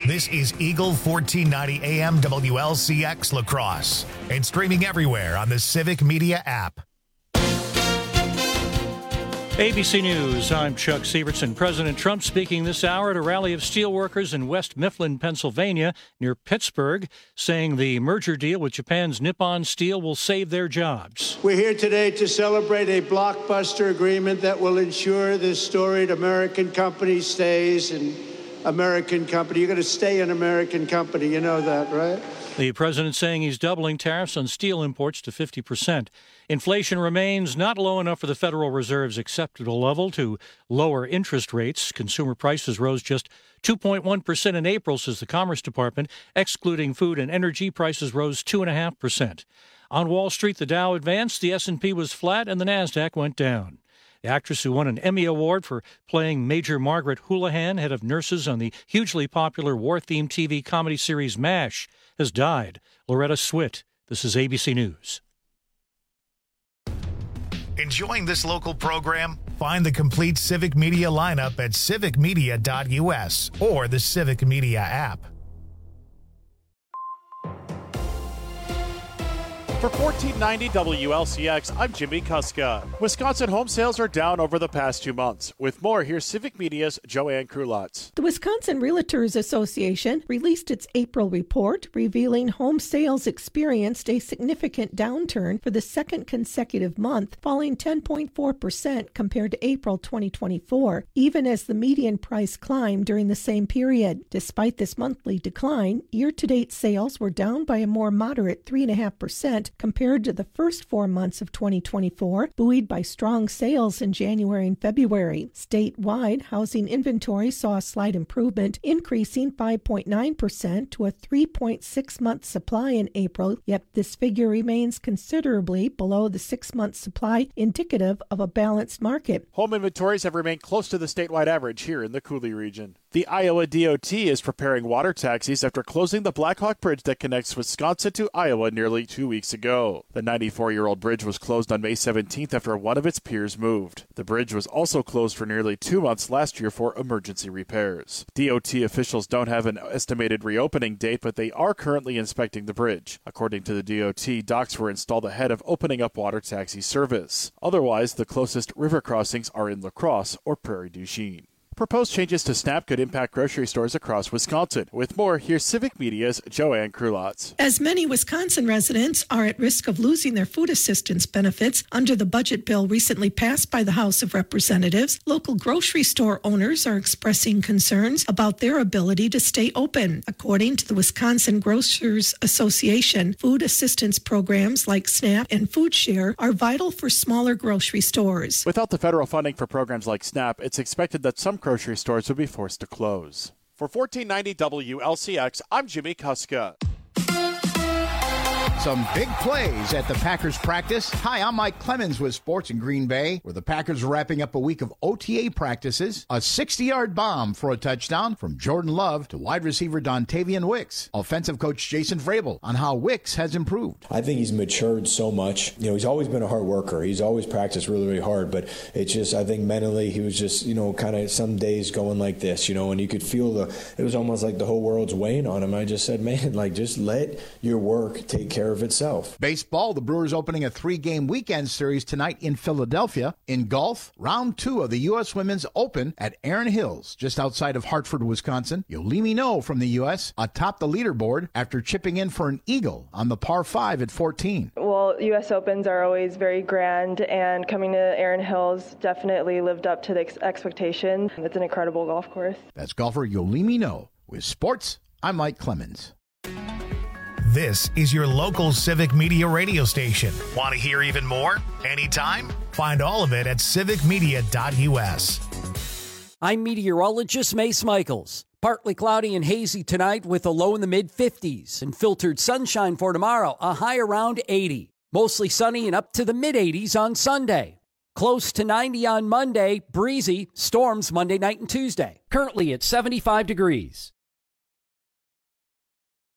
This is Eagle 1490 AM WLCX La Crosse and streaming everywhere on the Civic Media app. ABC News, I'm Chuck Sievertson. President Trump speaking this hour at a rally of steelworkers in West Mifflin, Pennsylvania, near Pittsburgh, saying the merger deal with Japan's Nippon Steel will save their jobs. We're here today to celebrate a blockbuster agreement that will ensure this storied American company stays an American company. You're going to stay an American company. You know that, right? The president saying he's doubling tariffs on steel imports to 50%. Inflation remains not low enough for the Federal Reserve's acceptable level to lower interest rates. Consumer prices rose just 2.1% in April, says the Commerce Department. Excluding food and energy, prices rose 2.5%. On Wall Street, the Dow advanced, the S&P was flat, and the Nasdaq went down. The actress who won an Emmy Award for playing Major Margaret Houlihan, head of nurses on the hugely popular war-themed TV comedy series MASH, has died. Loretta Swit. This is ABC News. Enjoying this local program? Find the complete Civic Media lineup at civicmedia.us or the Civic Media app. For 1490 WLCX, I'm Jimmy Kuska. Wisconsin home sales are down over the past 2 months. With more, here's Civic Media's Joanne Krulotz. The Wisconsin Realtors Association released its April report, revealing home sales experienced a significant downturn for the second consecutive month, falling 10.4% compared to April 2024, even as the median price climbed during the same period. Despite this monthly decline, year-to-date sales were down by a more moderate 3.5%, compared to the first 4 months of 2024, buoyed by strong sales in January and February. Statewide, housing inventory saw a slight improvement, increasing 5.9% to a 3.6-month supply in April, yet this figure remains considerably below the 6-month supply, indicative of a balanced market. Home inventories have remained close to the statewide average here in the Cooley region. The Iowa DOT is preparing water taxis after closing the Blackhawk Bridge that connects Wisconsin to Iowa nearly 2 weeks ago. The 94-year-old bridge was closed on May 17th after one of its piers moved. The bridge was also closed for nearly 2 months last year for emergency repairs. DOT officials don't have an estimated reopening date, but they are currently inspecting the bridge. According to the DOT, docks were installed ahead of opening up water taxi service. Otherwise, the closest river crossings are in La Crosse or Prairie du Chien. Proposed changes to SNAP could impact grocery stores across Wisconsin. With more, here's Civic Media's Joanne Krulotz. As many Wisconsin residents are at risk of losing their food assistance benefits under the budget bill recently passed by the House of Representatives, local grocery store owners are expressing concerns about their ability to stay open. According to the Wisconsin Grocers Association, food assistance programs like SNAP and Food Share are vital for smaller grocery stores. Without the federal funding for programs like SNAP, it's expected that some grocery stores would be forced to close. For 1490 WLCX, I'm Jimmy Kuska. Some big plays at the Packers practice. Hi, I'm Mike Clemens with Sports in Green Bay, where the Packers are wrapping up a week of OTA practices. A 60-yard bomb for a touchdown from Jordan Love to wide receiver Dontavian Wicks. Offensive coach Jason Vrabel on how Wicks has improved. I think he's matured so much. You know, he's always been a hard worker. He's always practiced really, really hard, but it's just, I think mentally he was just, kind of some days going like this, and you could feel it was almost like the whole world's weighing on him. I just said, man, just let your work take care of itself. Baseball, the Brewers opening a 3-game weekend series tonight in Philadelphia. In golf, round 2 of the U.S. Women's Open at Erin Hills, just outside of Hartford, Wisconsin. Yolimi No from the U.S. atop the leaderboard after chipping in for an eagle on the par 5 at 14. Well, U.S. Opens are always very grand, and coming to Erin Hills definitely lived up to the expectation. It's an incredible golf course. That's golfer Yolimi No. With sports, I'm Mike Clemens. This is your local Civic Media radio station. Want to hear even more? Anytime? Find all of it at civicmedia.us. I'm meteorologist Mace Michaels. Partly cloudy and hazy tonight with a low in the mid-50s and filtered sunshine for tomorrow, a high around 80. Mostly sunny and up to the mid-80s on Sunday. Close to 90 on Monday, breezy, storms Monday night and Tuesday. Currently at 75 degrees.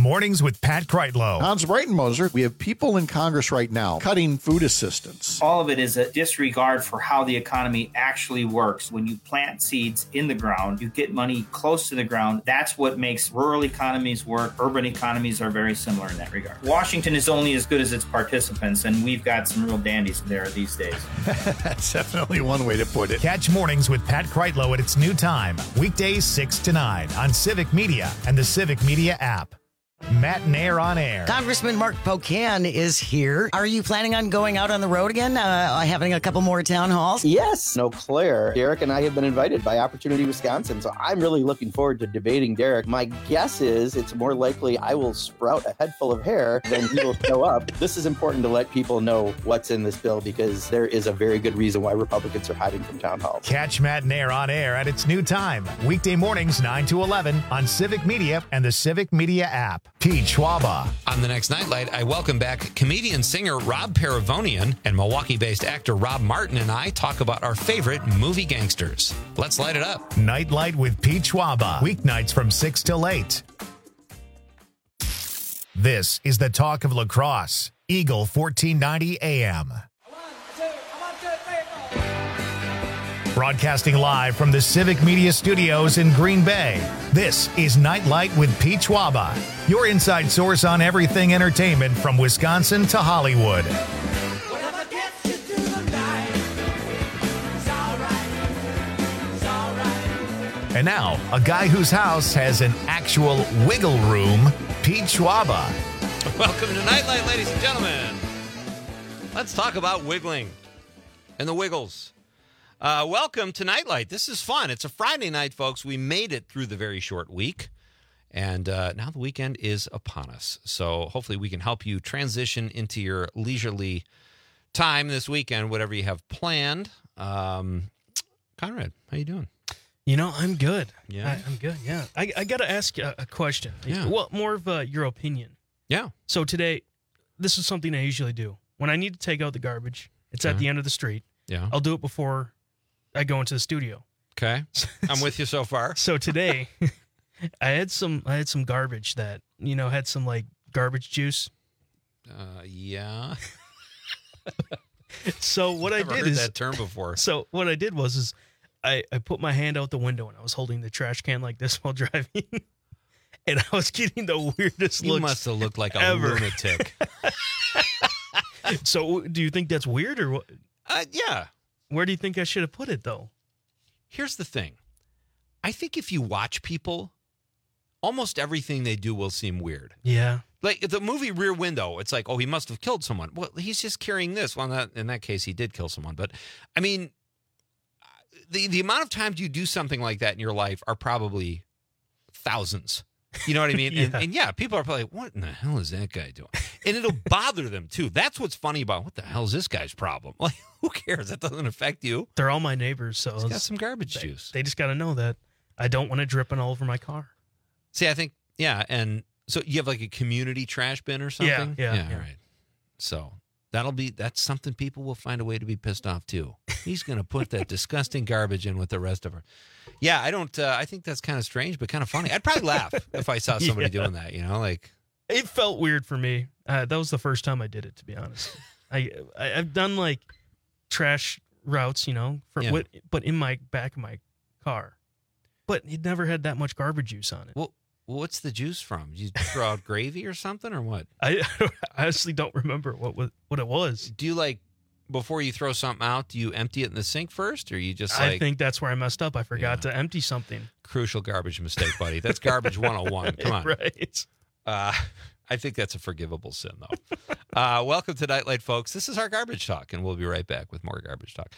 Mornings with Pat Kreitlow. Hans Breitenmoser, we have people in Congress right now cutting food assistance. All of it is a disregard for how the economy actually works. When you plant seeds in the ground, you get money close to the ground. That's what makes rural economies work. Urban economies are very similar in that regard. Washington is only as good as its participants, and we've got some real dandies there these days. That's definitely one way to put it. Catch Mornings with Pat Kreitlow at its new time, weekdays 6 to 9 on Civic Media and the Civic Media app. Matt and Air on Air. Congressman Mark Pocan is here. Are you planning on going out on the road again, having a couple more town halls? Yes. Eau Claire. Derek and I have been invited by Opportunity Wisconsin, so I'm really looking forward to debating Derek. My guess is it's more likely I will sprout a head full of hair than he will show up. This is important to let people know what's in this bill because there is a very good reason why Republicans are hiding from town halls. Catch Matt and Air on Air at its new time, weekday mornings 9 to 11 on Civic Media and the Civic Media app. Pete Schwaba. On the next Nightlight, I welcome back comedian-singer Rob Paravonian, and Milwaukee-based actor Rob Martin and I talk about our favorite movie gangsters. Let's light it up. Nightlight with Pete Schwaba. Weeknights from 6 till 8. This is the talk of lacrosse. Eagle 1490 AM. Broadcasting live from the Civic Media Studios in Green Bay, this is Nightlight with Pete Schwaba, your inside source on everything entertainment from Wisconsin to Hollywood. And now, a guy whose house has an actual wiggle room, Pete Schwaba. Welcome to Nightlight, ladies and gentlemen. Let's talk about wiggling and the wiggles. Welcome to Nightlight. This is fun. It's a Friday night, folks. We made it through the very short week, and now the weekend is upon us. So hopefully we can help you transition into your leisurely time this weekend, whatever you have planned. Conrad, how you doing? You know, I'm good. Yeah, I'm good. Yeah, I got to ask you a question. Yeah. Well, more of your opinion. Yeah. So today, this is something I usually do when I need to take out the garbage. It's at the end of the street. Yeah. I'll do it before I go into the studio. Okay. I'm with you so far. So today, I had some garbage that, had some like garbage juice. Yeah. So what I did is that term before. So what I did was I put my hand out the window and I was holding the trash can like this while driving. And I was getting the weirdest looks. You must have looked like a lunatic. So do you think that's weird or what? Yeah. Where do you think I should have put it, though? Here's the thing. I think if you watch people, almost everything they do will seem weird. Yeah. Like the movie Rear Window, it's like, oh, he must have killed someone. Well, he's just carrying this. Well, in that case, he did kill someone. But, I mean, the amount of times you do something like that in your life are probably thousands. You know what I mean? Yeah. And people are probably like, what in the hell is that guy doing? And it'll bother them, too. That's what's funny about what the hell is this guy's problem? Like, who cares? That doesn't affect you. They're all my neighbors, so he's got some garbage juice. They just got to know that I don't want it dripping all over my car. See, I think, and so you have like a community trash bin or something? Yeah. Right. So that's something people will find a way to be pissed off, too. He's going to put that disgusting garbage in with the rest of her. Yeah, I think that's kind of strange, but kind of funny. I'd probably laugh if I saw somebody doing that, like. It felt weird for me. That was the first time I did it, to be honest. I've done like trash routes, but in my back of my car. But it never had that much garbage juice on it. Well, what's the juice from? Did you throw out gravy or something or what? I honestly don't remember what it was. Do you before you throw something out, do you empty it in the sink first, or you just I think that's where I messed up. I forgot to empty something. Crucial garbage mistake, buddy. That's garbage 101. Come on. Right. I think that's a forgivable sin, though. Welcome to Nightlight, folks. This is our garbage talk, and we'll be right back with more garbage talk.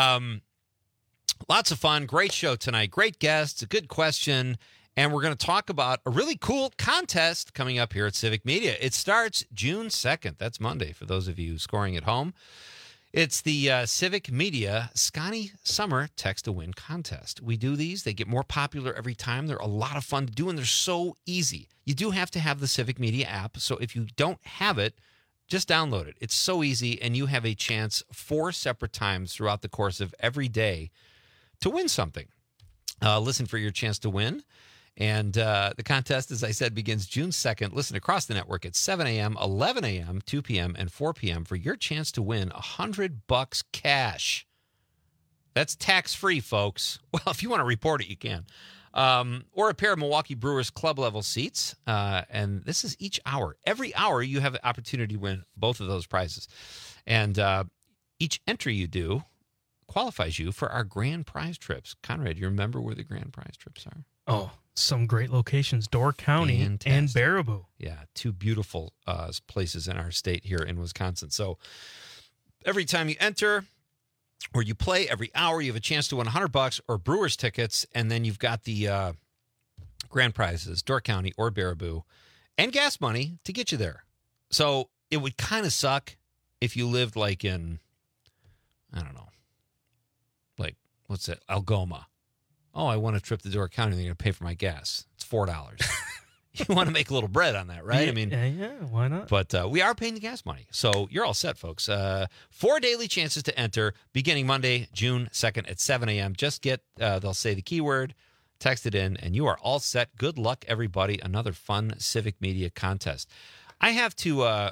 Lots of fun. Great show tonight. Great guests. A good question. And we're going to talk about a really cool contest coming up here at Civic Media. It starts June 2nd. That's Monday for those of you scoring at home. It's the Civic Media Scotty Summer Text to Win contest. We do these. They get more popular every time. They're a lot of fun to do, and they're so easy. You do have to have the Civic Media app, so if you don't have it, just download it. It's so easy, and you have a chance 4 separate times throughout the course of every day to win something. Listen for your chance to win. And the contest, as I said, begins June 2nd. Listen across the network at 7 a.m., 11 a.m., 2 p.m., and 4 p.m. for your chance to win $100 cash. That's tax-free, folks. Well, if you want to report it, you can. Or a pair of Milwaukee Brewers club-level seats. And this is each hour. Every hour, you have an opportunity to win both of those prizes. And each entry you do qualifies you for our grand prize trips. Conrad, you remember where the grand prize trips are? Oh, some great locations, Door County and Baraboo. Yeah, two beautiful places in our state here in Wisconsin. So every time you enter or you play, every hour you have a chance to win $100 or Brewers tickets, and then you've got the grand prizes, Door County or Baraboo, and gas money to get you there. So it would kind of suck if you lived like in, I don't know, like, what's it, Algoma. Oh, I want a trip to Door County. They're going to pay for my gas. It's $4. You want to make a little bread on that, right? Yeah, I mean, yeah, why not? But we are paying the gas money. So you're all set, folks. 4 daily chances to enter beginning Monday, June 2nd at 7 a.m. Just get, they'll say the keyword, text it in, and you are all set. Good luck, everybody. Another fun civic media contest. I have to,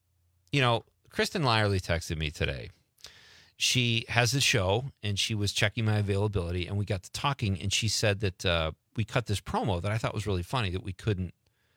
Kristen Lyerly texted me today. She has a show, and she was checking my availability, and we got to talking, and she said that we cut this promo that I thought was really funny that we couldn't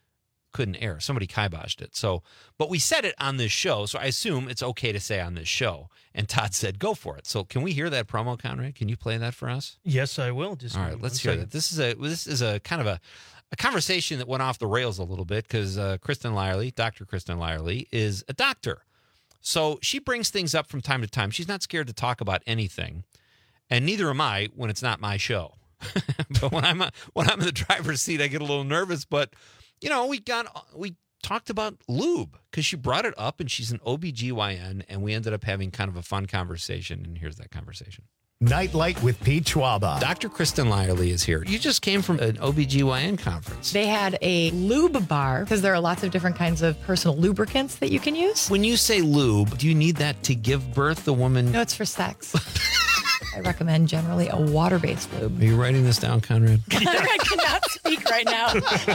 air. Somebody kiboshed it. So, but we said it on this show, so I assume it's okay to say on this show. And Todd said, go for it. So can we hear that promo, Conrad? Can you play that for us? Yes, I will. Just all right, let's hear that. This is a kind of a conversation that went off the rails a little bit because Kristen Lyerly, Dr. Kristen Lyerly, is a doctor. So she brings things up from time to time. She's not scared to talk about anything, and neither am I when it's not my show. But when I'm in the driver's seat, I get a little nervous. But we talked about lube because she brought it up, and she's an OBGYN, and we ended up having kind of a fun conversation. And here's that conversation. Nightlight with Pete Schwaba. Dr. Kristen Lyerly is here. You just came from an OBGYN conference. They had a lube bar because there are lots of different kinds of personal lubricants that you can use. When you say lube, do you need that to give birth? The woman? No, it's for sex. I recommend generally a water-based lube. Are you writing this down, Conrad? I cannot speak right now.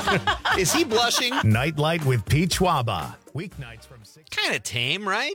Is he blushing? Nightlight with Pete Schwaba. Weeknights from 6. Kind of tame, right?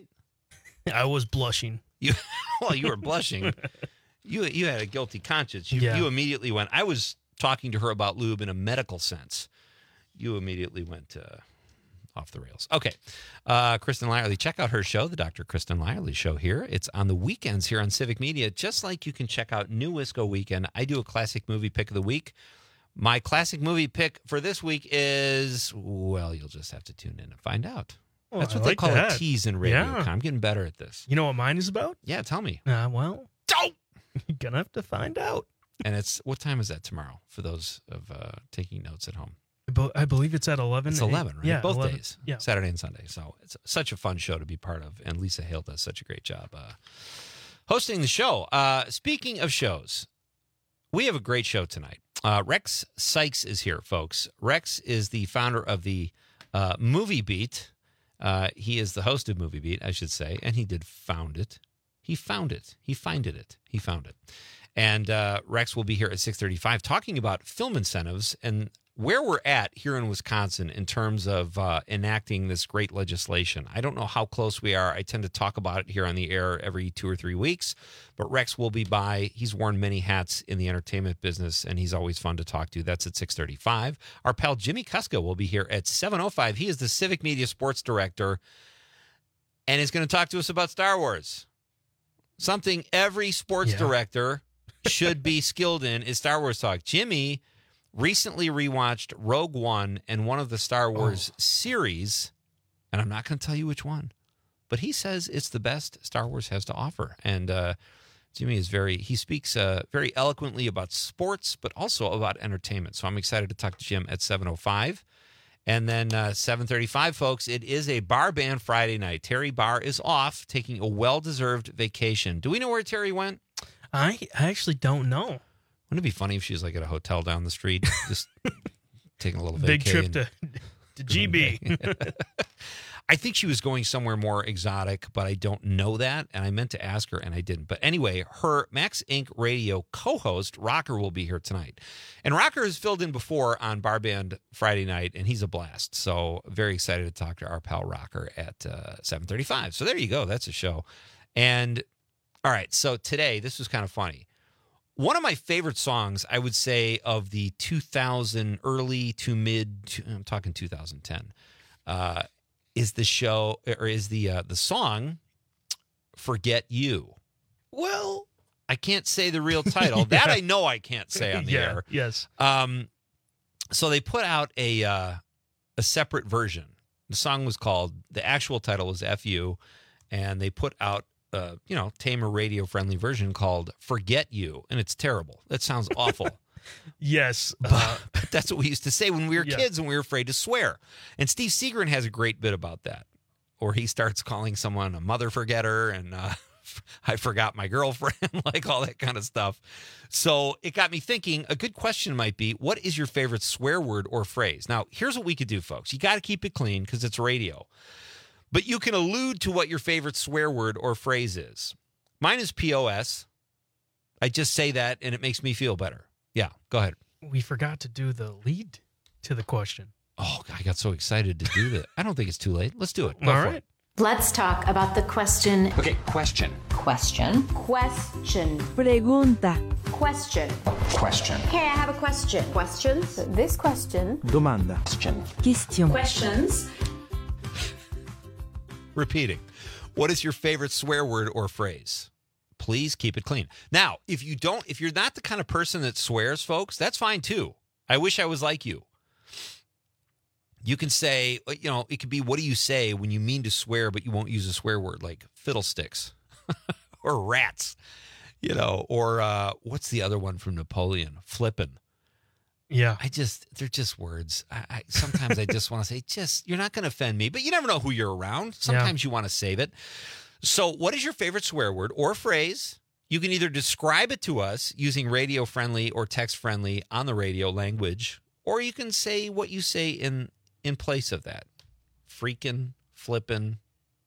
I was blushing. You were blushing. You had a guilty conscience. You immediately went. I was talking to her about lube in a medical sense. You immediately went off the rails. Okay. Kristen Lyerly, check out her show, the Dr. Kristen Lyerly Show here. It's on the weekends here on Civic Media, just like you can check out New Wisco Weekend. I do a classic movie pick of the week. My classic movie pick for this week is, well, you'll just have to tune in and find out. Well, that's what I they call that. a tease in radio. Yeah. I'm getting better at this. You know what mine is about? Yeah, tell me. Well, you're going to have to find out. And it's, what time is that tomorrow for those of taking notes at home? I believe it's at 11. It's 11, right? Yeah, Both 11. days, yeah. Saturday and Sunday. So it's such a fun show to be part of. And Lisa Hale does such a great job hosting the show. Speaking of shows, we have a great show tonight. Rex Sykes is here, folks. Rex is the founder of the Movie Beat. He is the host of Movie Beat, I should say, and he did found it. He found it. He finded it. He found it. And Rex will be here at 6:35 talking about film incentives and where we're at here in Wisconsin in terms of enacting this great legislation. I don't know how close we are. I tend to talk about it here on the air every 2 or 3 weeks, but Rex will be by. He's worn many hats in the entertainment business, and he's always fun to talk to. That's at 6:35. Our pal Jimmy Kuska will be here at 7:05. He is the Civic Media Sports Director and is going to talk to us about Star Wars. Something every sports director should be skilled in is Star Wars talk. Jimmy recently rewatched Rogue One and one of the Star Wars series, and I'm not going to tell you which one, but he says it's the best Star Wars has to offer. And Jimmy is he speaks very eloquently about sports, but also about entertainment. So I'm excited to talk to Jim at 7:05. And then 7:35, folks, it is a Bar Band Friday night. Terry Barr is off, taking a well-deserved vacation. Do we know where Terry went? I actually don't know. Wouldn't it be funny if she was like at a hotel down the street, just taking a little Big vacation? trip to GB. I think she was going somewhere more exotic, but I don't know that. And I meant to ask her, and I didn't. But anyway, her Max Inc. radio co-host, Rocker, will be here tonight. And Rocker has filled in before on Bar Band Friday night, and he's a blast. So very excited to talk to our pal Rocker at 7:35. So there you go. That's a show. And all right, so today, this was kind of funny. One of my favorite songs, I would say, of the 2000 early to mid, I'm talking 2010, is the song "Forget You." Well, I can't say the real title. Yeah. That I know I can't say on the air. Yes. So they put out a separate version. The song was called, the actual title was "F.U." And they put out tamer radio-friendly version called "Forget You," and it's terrible. That sounds awful. Yes. But that's what we used to say when we were kids and we were afraid to swear. And Steve Seagren has a great bit about that, or he starts calling someone a mother forgetter and I forgot my girlfriend, like all that kind of stuff. So it got me thinking, a good question might be, what is your favorite swear word or phrase? Now, here's what we could do, folks. You got to keep it clean because it's radio. But you can allude to what your favorite swear word or phrase is. Mine is POS. I just say that and it makes me feel better. Yeah, go ahead. We forgot to do the lead to the question. Oh, I got so excited to do that. I don't think it's too late. Let's do it. Go All for right. it. Let's talk about the question. Okay, question. Question. Question. Pregunta. Question. Question. Hey, I have a question. Questions? This question. Domanda. Question. Question. Questions. Repeating. What is your favorite swear word or phrase? Please keep it clean. Now, if you're not the kind of person that swears, folks, that's fine too. I wish I was like you. You can say, it could be, what do you say when you mean to swear, but you won't use a swear word, like fiddlesticks or rats, or what's the other one from Napoleon? Flippin'. Yeah. They're just words. Sometimes I just want to say, you're not going to offend me, but you never know who you're around. Sometimes you want to save it. So what is your favorite swear word or phrase? You can either describe it to us using radio-friendly or text-friendly on the radio language, or you can say what you say in place of that. Freaking, flippin',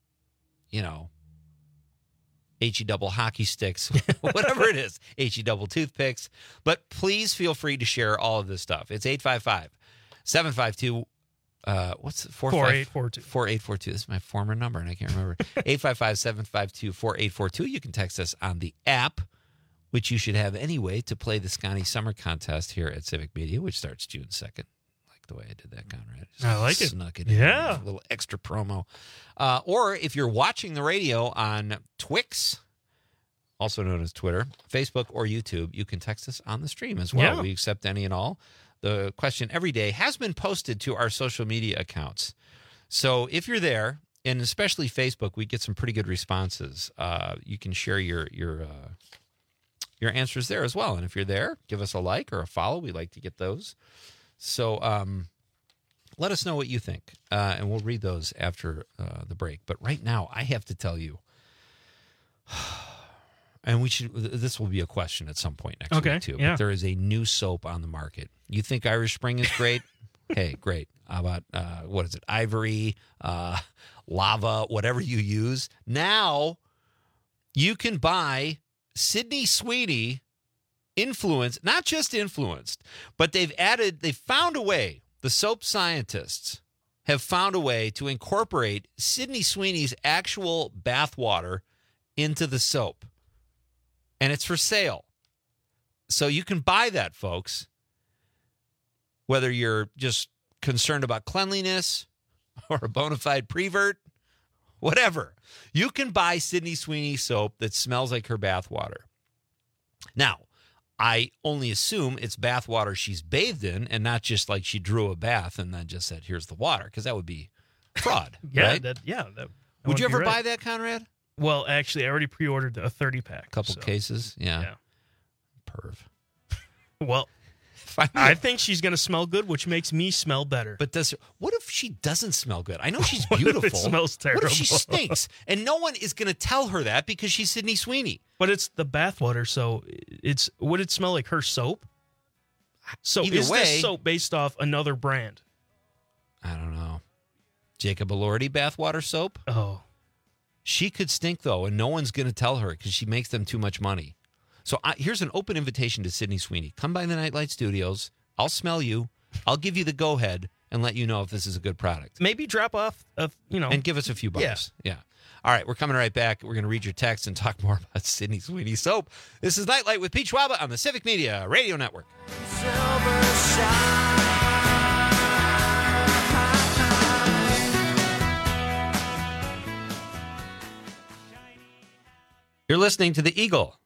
HE double hockey sticks, whatever it is, HE double toothpicks. But please feel free to share all of this stuff. It's 855-752, what's it? 4842. 4842. This is my former number, and I can't remember. 855-752-4842. You can text us on the app, which you should have anyway, to play the Scotty Summer Contest here at Civic Media, which starts June 2nd. The way I did that, Conrad. I like it. Snuck it in. Yeah. A little extra promo. Or if you're watching the radio on Twix, also known as Twitter, Facebook, or YouTube, you can text us on the stream as well. Yeah. We accept any and all. The question every day has been posted to our social media accounts. So if you're there, and especially Facebook, we get some pretty good responses. You can share your answers there as well. And if you're there, give us a like or a follow. We like to get those. So let us know what you think, and we'll read those after the break. But right now, I have to tell you, and this will be a question at some point next week, too. Yeah. But there is a new soap on the market. You think Irish Spring is great? Hey, great. How about, what is it, Ivory, Lava, whatever you use. Now, you can buy Sydney Sweeney influenced, not just influenced, but they've found a way, the soap scientists have found a way to incorporate Sydney Sweeney's actual bath water into the soap. And it's for sale. So you can buy that, folks, whether you're just concerned about cleanliness or a bona fide prevert, whatever. You can buy Sydney Sweeney soap that smells like her bath water. Now, I only assume it's bath water she's bathed in and not just like she drew a bath and then just said, here's the water, because that would be fraud. Yeah, right? that would you ever be buy right. that, Conrad? Well, actually, I already pre-ordered a 30-pack. Couple cases? Yeah. Perv. Well, I think she's going to smell good, which makes me smell better. But what if she doesn't smell good? I know she's beautiful. What if it smells terrible? What if she stinks? And no one is going to tell her that because she's Sydney Sweeney. But it's the bathwater, so would it smell like her soap? So Either is way, this soap based off another brand? I don't know. Jacob Elordi bathwater soap. Oh. She could stink, though, and no one's going to tell her because she makes them too much money. So here's an open invitation to Sydney Sweeney. Come by the Nightlight Studios. I'll smell you. I'll give you the go-ahead and let you know if this is a good product. Maybe drop off, And give us a few bucks. Yeah. All right, we're coming right back. We're going to read your text and talk more about Sydney Sweeney soap. This is Nightlight with Pete Schwaba on the Civic Media Radio Network. You're listening to The Eagle,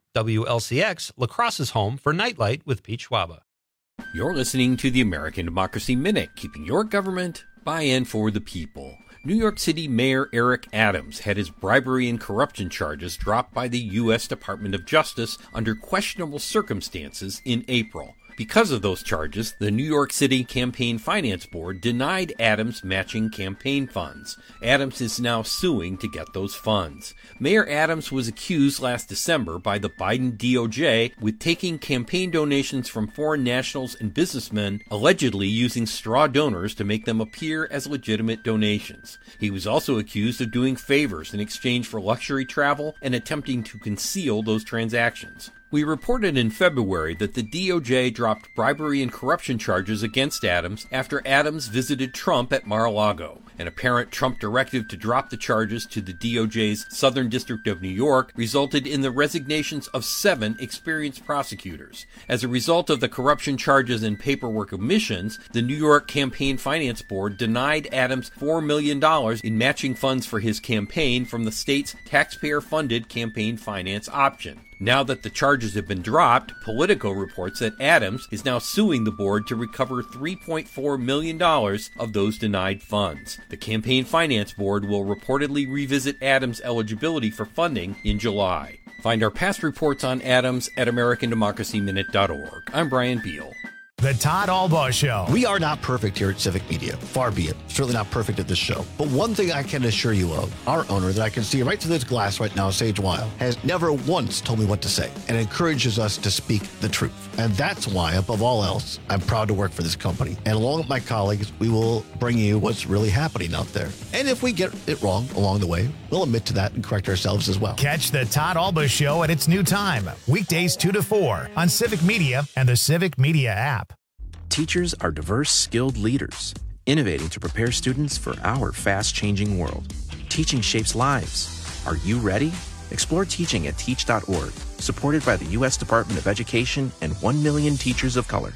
WLCX, La Crosse's home for Nightlight with Pete Schwaba. You're listening to the American Democracy Minute, keeping your government by and for the people. New York City Mayor Eric Adams had his bribery and corruption charges dropped by the U.S. Department of Justice under questionable circumstances in April. Because of those charges, the New York City Campaign Finance Board denied Adams matching campaign funds. Adams is now suing to get those funds. Mayor Adams was accused last December by the Biden DOJ with taking campaign donations from foreign nationals and businessmen, allegedly using straw donors to make them appear as legitimate donations. He was also accused of doing favors in exchange for luxury travel and attempting to conceal those transactions. We reported in February that the DOJ dropped bribery and corruption charges against Adams after Adams visited Trump at Mar-a-Lago. An apparent Trump directive to drop the charges to the DOJ's Southern District of New York resulted in the resignations of 7 experienced prosecutors. As a result of the corruption charges and paperwork omissions, the New York Campaign Finance Board denied Adams $4 million in matching funds for his campaign from the state's taxpayer-funded campaign finance option. Now that the charges have been dropped, Politico reports that Adams is now suing the board to recover $3.4 million of those denied funds. The Campaign Finance Board will reportedly revisit Adams' eligibility for funding in July. Find our past reports on Adams at AmericanDemocracyMinute.org. I'm Brian Beal. The Todd Albaugh Show. We are not perfect here at Civic Media. Far be it. Certainly not perfect at this show. But one thing I can assure you of, our owner that I can see right through this glass right now, Sage Weil, has never once told me what to say and encourages us to speak the truth. And that's why, above all else, I'm proud to work for this company. And along with my colleagues, we will bring you what's really happening out there. And if we get it wrong along the way, we'll admit to that and correct ourselves as well. Catch the Todd Albaugh Show at its new time, weekdays 2 to 4 on Civic Media and the Civic Media app. Teachers are diverse, skilled leaders, innovating to prepare students for our fast-changing world. Teaching shapes lives. Are you ready? Explore teaching at teach.org, supported by the U.S. Department of Education and 1 million teachers of color.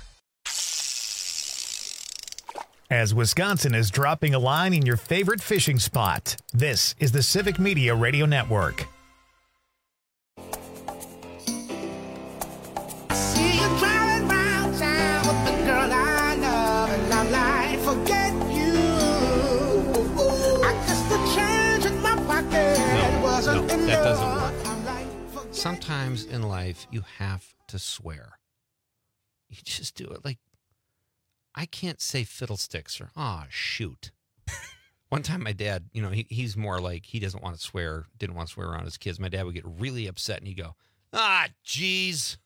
As Wisconsin is dropping a line in your favorite fishing spot, this is the Civic Media Radio Network. That doesn't work. Sometimes in life, you have to swear. You just do it. Like, I can't say fiddlesticks or, shoot. One time my dad, he's more like, he doesn't want to swear, didn't want to swear around his kids. My dad would get really upset and he'd go, geez.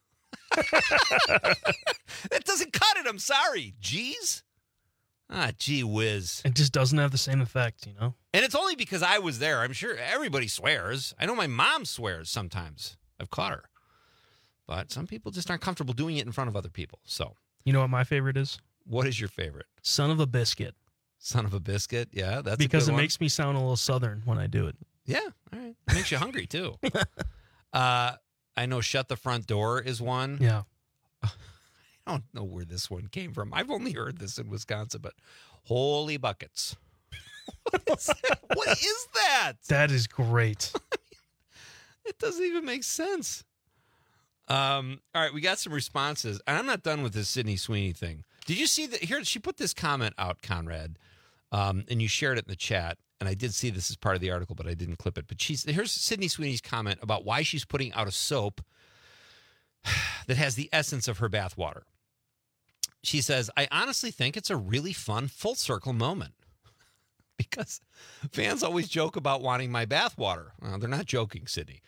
That doesn't cut it. I'm sorry. Geez. Gee whiz. It just doesn't have the same effect, And it's only because I was there. I'm sure everybody swears. I know my mom swears sometimes. I've caught her. But some people just aren't comfortable doing it in front of other people. So, you know what my favorite is? What is your favorite? Son of a biscuit. Son of a biscuit? Yeah, that's because a good it one. makes me sound a little Southern when I do it. Yeah, all right. It makes you hungry, too. I know shut the front door is one. Yeah. I don't know where this one came from. I've only heard this in Wisconsin, but holy buckets. What is that? That is great. It doesn't even make sense. All right, we got some responses, and I'm not done with this Sydney Sweeney thing. Did you see that? Here, she put this comment out, Conrad, and you shared it in the chat, and I did see this as part of the article, but I didn't clip it. But here's Sydney Sweeney's comment about why she's putting out a soap that has the essence of her bath water. She says, I honestly think it's a really fun full circle moment because fans always joke about wanting my bath water. Well, they're not joking, Sydney.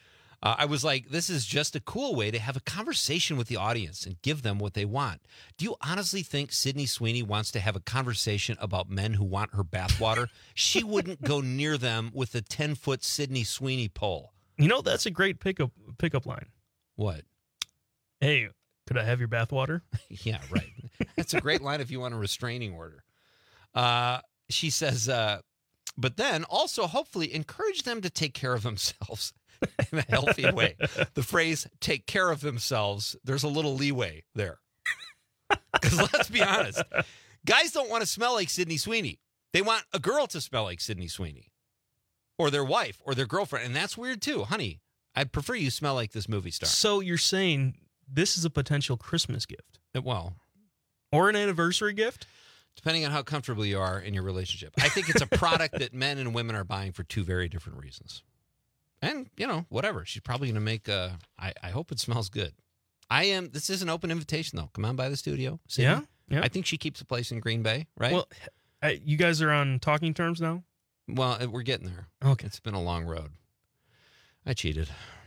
I was like, this is just a cool way to have a conversation with the audience and give them what they want. Do you honestly think Sydney Sweeney wants to have a conversation about men who want her bathwater? She wouldn't go near them with a 10-foot Sydney Sweeney pole. You know, that's a great pickup line. What? Hey, could I have your bathwater? Yeah, right. That's a great line if you want a restraining order. She says, but then also hopefully encourage them to take care of themselves in a healthy way. The phrase take care of themselves, there's a little leeway there. Because let's be honest, guys don't want to smell like Sydney Sweeney. They want a girl to smell like Sydney Sweeney or their wife or their girlfriend. And that's weird too. Honey, I'd prefer you smell like this movie star. So you're saying this is a potential Christmas gift? Well, or an anniversary gift? Depending on how comfortable you are in your relationship. I think it's a product that men and women are buying for two very different reasons. And, you know, whatever. She's probably going to make I hope it smells good. This is an open invitation, though. Come on by the studio. Yeah. I think she keeps a place in Green Bay, right? Well, you guys are on talking terms now? Well, we're getting there. Okay. It's been a long road. I cheated.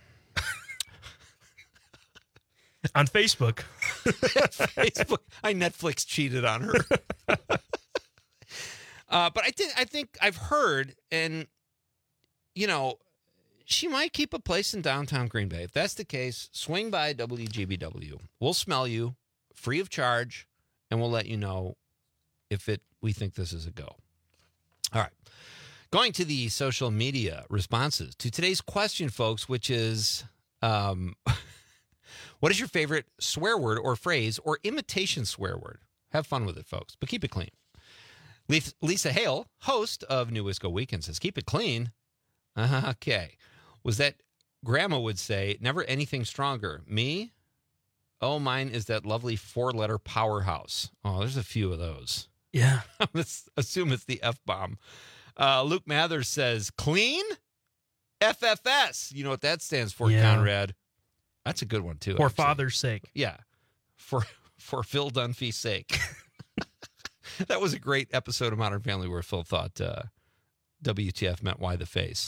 On Facebook. Facebook. I Netflix cheated on her. But I think I've heard, and, you know, she might keep a place in downtown Green Bay. If that's the case, swing by WGBW. We'll smell you free of charge, and we'll let you know if we think this is a go. All right. Going to the social media responses to today's question, folks, which is, what is your favorite swear word or phrase or imitation swear word? Have fun with it, folks, but keep it clean. Lisa Hale, host of New Wisco Weekend, says, keep it clean. Okay. Was that grandma would say, never anything stronger. Me? Oh, mine is that lovely 4-letter powerhouse. Oh, there's a few of those. Yeah. Let's assume it's the F-bomb. Luke Mathers says, clean? FFS. You know what that stands for, Conrad? That's a good one, too. For father's sake. Yeah. For Phil Dunphy's sake. That was a great episode of Modern Family where Phil thought WTF meant why the face.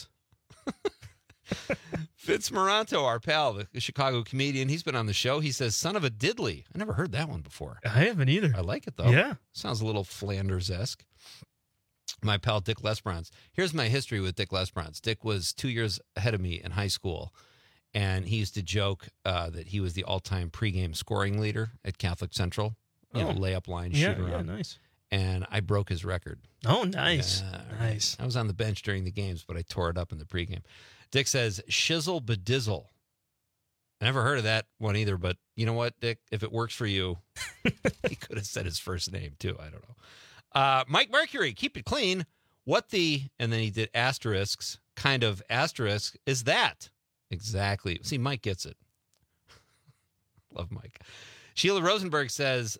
Fitz Moranto, our pal, the Chicago comedian, he's been on the show. He says, son of a diddly. I never heard that one before. I haven't either. I like it, though. Yeah. Sounds a little Flanders-esque. My pal, Dick Lesbrons. Here's my history with Dick Lesbrons. Dick was 2 years ahead of me in high school, and he used to joke that he was the all-time pregame scoring leader at Catholic Central. You know, layup line, shoot around. Yeah, nice. And I broke his record. Oh, nice. Nice. I was on the bench during the games, but I tore it up in the pregame. Dick says, shizzle bedizzle. I never heard of that one either, but you know what, Dick? If it works for you, he could have said his first name, too. I don't know. Mike Mercury, keep it clean. What the, and then he did asterisks, kind of asterisk, is that? Exactly. See, Mike gets it. Love Mike. Sheila Rosenberg says,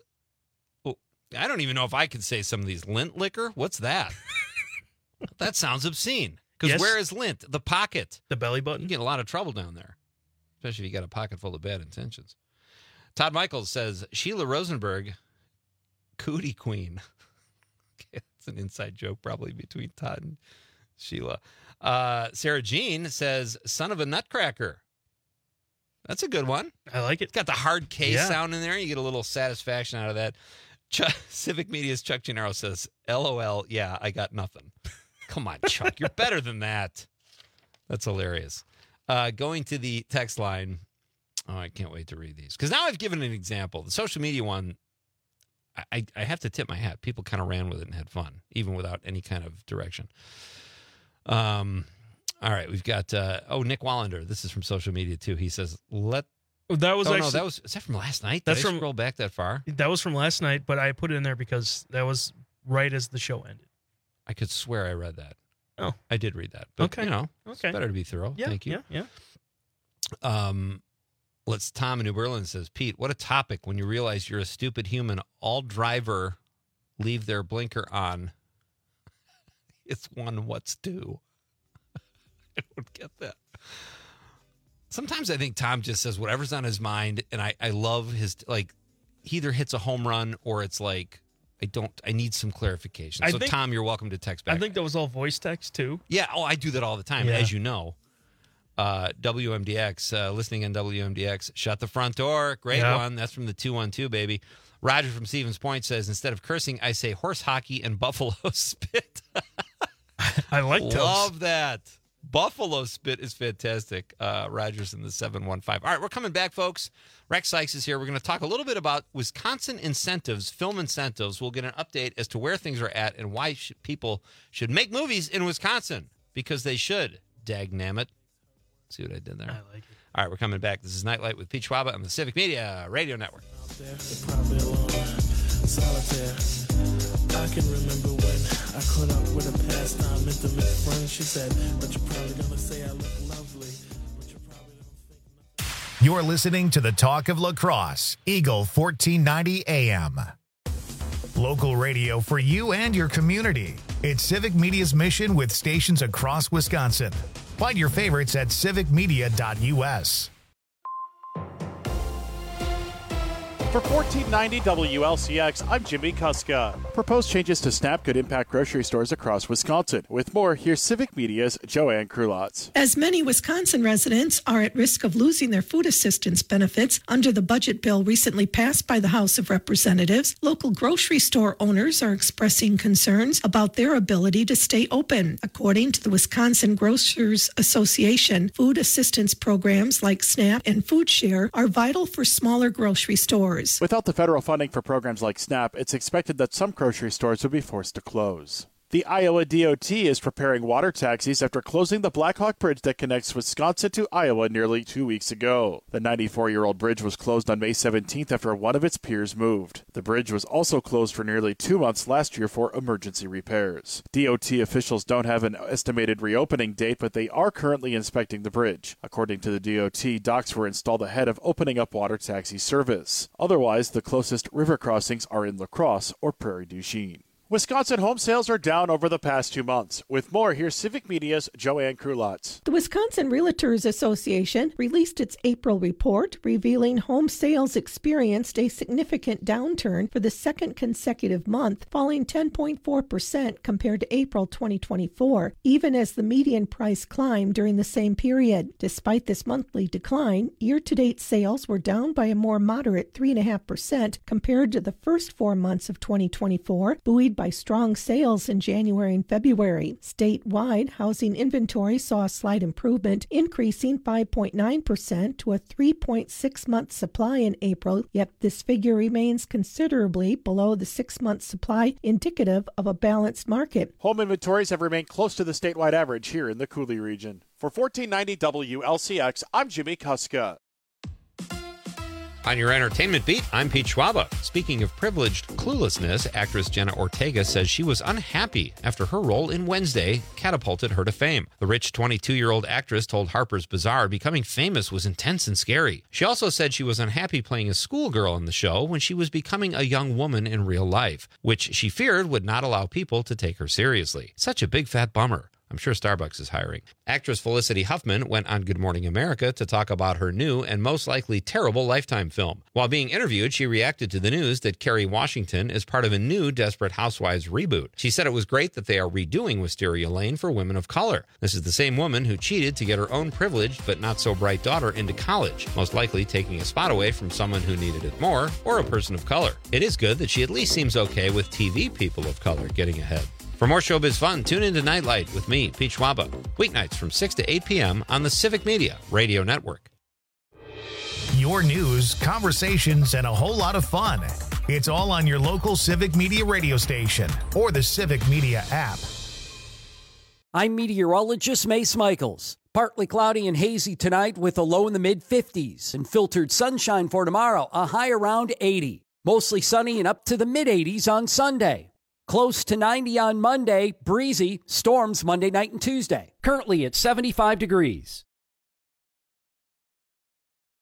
I don't even know if I can say some of these. Lint liquor? What's that? That sounds obscene. Because where is lint? The pocket. The belly button. You get a lot of trouble down there, especially if you got a pocket full of bad intentions. Todd Michaels says, Sheila Rosenberg, cootie queen. Okay, that's an inside joke probably between Todd and Sheila. Sarah Jean says, son of a nutcracker. That's a good one. I like it. It's got the hard K sound in there. You get a little satisfaction out of that. Civic Media's Chuck Gennaro says, LOL, yeah, I got nothing. Come on, Chuck, you're better than that. That's hilarious. Going to the text line. Oh, I can't wait to read these. Because now I've given an example. The social media one, I have to tip my hat. People kind of ran with it and had fun, even without any kind of direction. All right, we've got, Nick Wallander. This is from social media, too. He says, is that from last night? Did I scroll back that far? That was from last night, but I put it in there because that was right as the show ended. I could swear I read that. Oh. I did read that. But, okay. You know, it's better to be thorough. Yeah, Thank you. Yeah. Tom in New Berlin says, Pete, what a topic when you realize you're a stupid human. All driver leave their blinker on. It's one what's due. I don't get that. Sometimes I think Tom just says whatever's on his mind, and I love his, like, he either hits a home run or it's like, I need some clarification. Tom, you're welcome to text back. I think that was all voice text, too. Yeah, I do that all the time, as you know. WMDX, listening on WMDX. Shut the front door. Great one. That's from the 212, baby. Roger from Stevens Point says, instead of cursing, I say horse hockey and buffalo spit. I like those. Love that. Buffalo spit is fantastic. Rogers in the 715. All right, we're coming back, folks. Rex Sykes is here. We're going to talk a little bit about Wisconsin incentives, film incentives. We'll get an update as to where things are at and why people should make movies in Wisconsin, because they should. Dagnammit. See what I did there? I like it. All right, we're coming back. This is Nightlight with Pete Schwaba on the Civic Media Radio Network. Solitaire. I can remember when I caught up with a pastime intimate friend. She said, but you're probably gonna say I look lovely. But you probably don't think. You're listening to the Talk of La Crosse, Eagle 1490 AM. Local radio for you and your community. It's Civic Media's mission with stations across Wisconsin. Find your favorites at civicmedia.us. For 1490 WLCX, I'm Jimmy Kuska. Proposed changes to SNAP could impact grocery stores across Wisconsin. With more, here's Civic Media's Joanne Krulotz. As many Wisconsin residents are at risk of losing their food assistance benefits under the budget bill recently passed by the House of Representatives, local grocery store owners are expressing concerns about their ability to stay open. According to the Wisconsin Grocers Association, food assistance programs like SNAP and Food Share are vital for smaller grocery stores. Without the federal funding for programs like SNAP, it's expected that some grocery stores would be forced to close. The Iowa DOT is preparing water taxis after closing the Blackhawk Bridge that connects Wisconsin to Iowa nearly 2 weeks ago. The 94-year-old bridge was closed on May 17th after one of its piers moved. The bridge was also closed for nearly 2 months last year for emergency repairs. DOT officials don't have an estimated reopening date, but they are currently inspecting the bridge. According to the DOT, docks were installed ahead of opening up water taxi service. Otherwise, the closest river crossings are in La Crosse or Prairie du Chien. Wisconsin home sales are down over the past 2 months. With more, here's Civic Media's Joanne Krulotz. The Wisconsin Realtors Association released its April report, revealing home sales experienced a significant downturn for the second consecutive month, falling 10.4% compared to April 2024, even as the median price climbed during the same period. Despite this monthly decline, year-to-date sales were down by a more moderate 3.5% compared to the first 4 months of 2024, buoyed by strong sales in January and February. Statewide, housing inventory saw a slight improvement, increasing 5.9% to a 3.6-month supply in April, yet this figure remains considerably below the 6-month supply, indicative of a balanced market. Home inventories have remained close to the statewide average here in the Cooley region. For 1490 WLCX, I'm Jimmy Kuska. On your entertainment beat, I'm Pete Schwaba. Speaking of privileged cluelessness, actress Jenna Ortega says she was unhappy after her role in Wednesday catapulted her to fame. The rich 22-year-old actress told Harper's Bazaar becoming famous was intense and scary. She also said she was unhappy playing a schoolgirl in the show when she was becoming a young woman in real life, which she feared would not allow people to take her seriously. Such a big fat bummer. I'm sure Starbucks is hiring. Actress Felicity Huffman went on Good Morning America to talk about her new and most likely terrible Lifetime film. While being interviewed, she reacted to the news that Kerry Washington is part of a new Desperate Housewives reboot. She said it was great that they are redoing Wisteria Lane for women of color. This is the same woman who cheated to get her own privileged but not so bright daughter into college, most likely taking a spot away from someone who needed it more, or a person of color. It is good that she at least seems okay with TV people of color getting ahead. For more showbiz fun, tune into Nightlight with me, Pete Schwaba, weeknights from 6 to 8 p.m. on the Civic Media Radio Network. Your news, conversations, and a whole lot of fun. It's all on your local Civic Media radio station or the Civic Media app. I'm meteorologist Mace Michaels. Partly cloudy and hazy tonight with a low in the mid-50s and filtered sunshine for tomorrow, a high around 80. Mostly sunny and up to the mid-80s on Sunday. Close to 90 on Monday, breezy, storms Monday night and Tuesday. Currently at 75 degrees.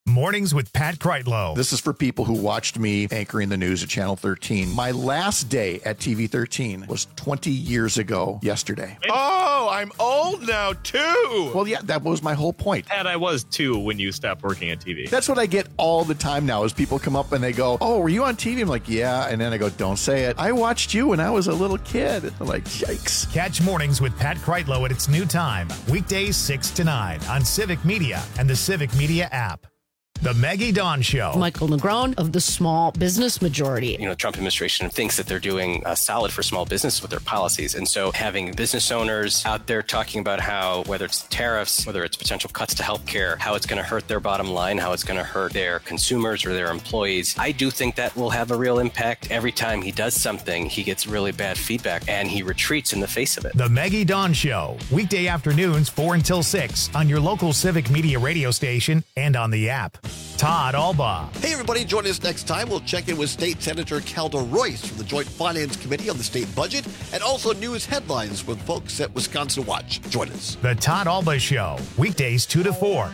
Mornings with Pat Kreitlow. This is for people who watched me anchoring the news at Channel 13. My last day at TV 13 was 20 years ago yesterday. Oh, I'm old now, too. Well, yeah, that was my whole point. And I was, too, when you stopped working at TV. That's what I get all the time now is people come up and they go, oh, were you on TV? I'm like, yeah. And then I go, don't say it. I watched you when I was a little kid. I'm like, yikes. Catch Mornings with Pat Kreitlow at its new time, weekdays 6 to 9 on Civic Media and the Civic Media app. The Maggie Dawn Show. Michael Negron of the Small Business Majority. You know, Trump administration thinks that they're doing solid for small business with their policies. And so having business owners out there talking about how, whether it's tariffs, whether it's potential cuts to healthcare, how it's going to hurt their bottom line, how it's going to hurt their consumers or their employees. I do think that will have a real impact. Every time he does something, he gets really bad feedback and he retreats in the face of it. The Maggie Dawn Show. Weekday afternoons 4 until 6 on your local Civic Media radio station and on the app. Todd Alba. Hey, everybody, join us next time. We'll check in with State Senator Calder Royce from the Joint Finance Committee on the state budget and also news headlines with folks at Wisconsin Watch. Join us. The Todd Alba Show. Weekdays 2 to 4.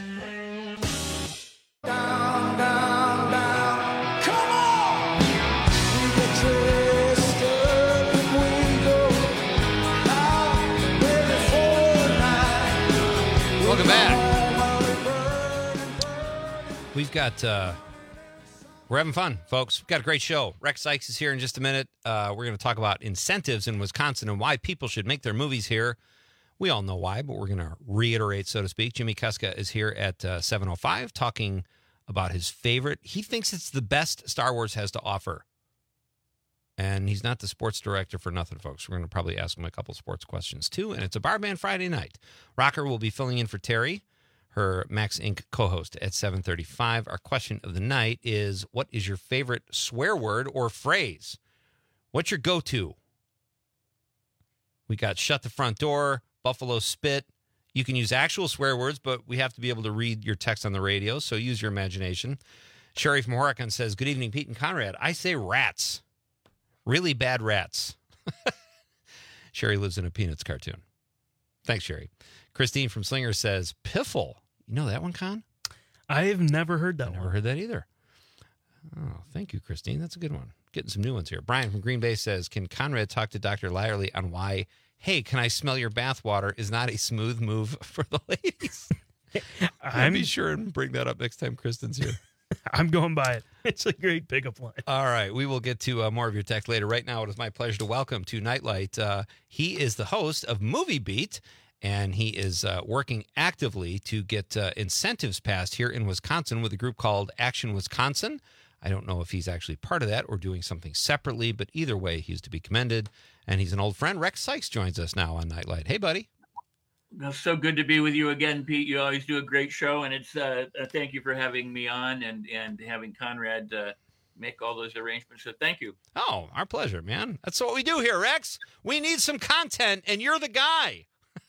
Welcome back. We've got, we're having fun, folks. We've got a great show. Rex Sykes is here in just a minute. We're going to talk about incentives in Wisconsin and why people should make their movies here. We all know why, but we're going to reiterate, so to speak. Jimmy Kuska is here at 7:05 talking about his favorite. He thinks it's the best Star Wars has to offer. And he's not the sports director for nothing, folks. We're going to probably ask him a couple sports questions, too. And it's a Bar Band Friday night. Rocker will be filling in for Terry, her Max Inc. co-host, at 7:35. Our question of the night is, what is your favorite swear word or phrase? What's your go-to? We got shut the front door, buffalo spit. You can use actual swear words, but we have to be able to read your text on the radio, so use your imagination. Sherry from Horicon says, good evening, Pete and Conrad. I say rats. Really bad rats. Sherry lives in a Peanuts cartoon. Thanks, Sherry. Christine from Slinger says, piffle. You know that one, Con? I've never heard that one. Never heard that either. Oh, thank you, Christine. That's a good one. Getting some new ones here. Brian from Green Bay says, can Conrad talk to Dr. Lyerly on why, hey, can I smell your bathwater is not a smooth move for the ladies? I'll be sure and bring that up next time Kristen's here. I'm going by it. It's a great pickup line. All right. We will get to more of your text later. Right now, it is my pleasure to welcome to Nightlight. He is the host of Movie Beat, and he is working actively to get incentives passed here in Wisconsin with a group called Action Wisconsin. I don't know if he's actually part of that or doing something separately, but either way, he's to be commended. And he's an old friend. Rex Sykes joins us now on Nightlight. Hey, buddy. It's so good to be with you again, Pete. You always do a great show, and it's thank you for having me on and having Conrad make all those arrangements. So thank you. Oh, our pleasure, man. That's what we do here, Rex. We need some content, and you're the guy.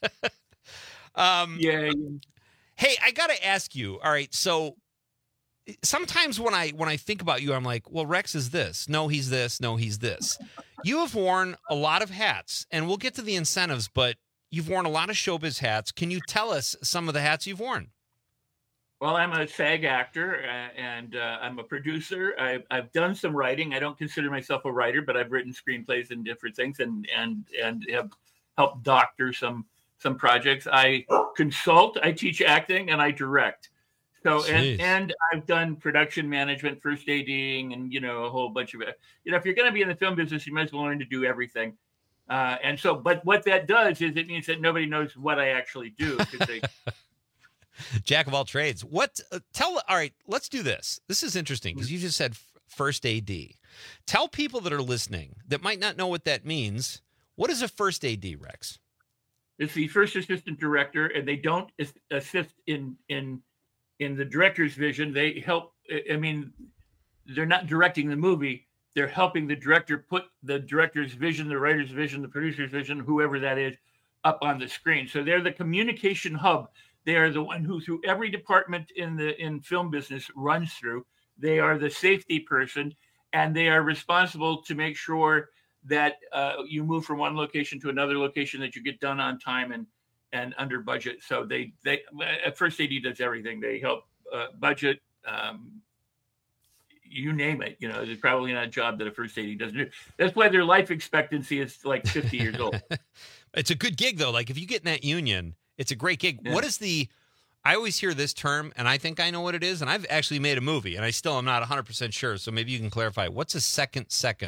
Yeah. Hey, I got to ask you. All right, so sometimes when I think about you, I'm like, well, Rex is this. No, he's this. No, he's this. You have worn a lot of hats, and we'll get to the incentives, but you've worn a lot of showbiz hats. Can you tell us some of the hats you've worn? Well, I'm a SAG actor, and I'm a producer. I've done some writing. I don't consider myself a writer, but I've written screenplays and different things, and have helped doctor some projects. I consult, I teach acting, and I direct. So and I've done production management, first ADing, and a whole bunch of it. If you're going to be in the film business, you might as well learn to do everything. But what that does is it means that nobody knows what I actually do. Jack of all trades. All right, let's do this. This is interesting because you just said first AD. Tell people that are listening that might not know what that means. What is a first AD, Rex? It's the first assistant director, and they don't assist in the director's vision. They help. I mean, they're not directing the movie. They're helping the director put the director's vision, the writer's vision, the producer's vision, whoever that is, up on the screen. So they're the communication hub. They are the one who, through every department in film business, runs through. They are the safety person, and they are responsible to make sure that you move from one location to another location, that you get done on time and under budget. So they at First AD does everything. They help budget, you name it. There's probably not a job that a first AD doesn't do. That's why their life expectancy is like 50 years old. It's a good gig, though. Like, if you get in that union, it's a great gig. Yeah. What is I always hear this term, and I think I know what it is, and I've actually made a movie, and I still am not 100% sure, so maybe you can clarify. What's a second?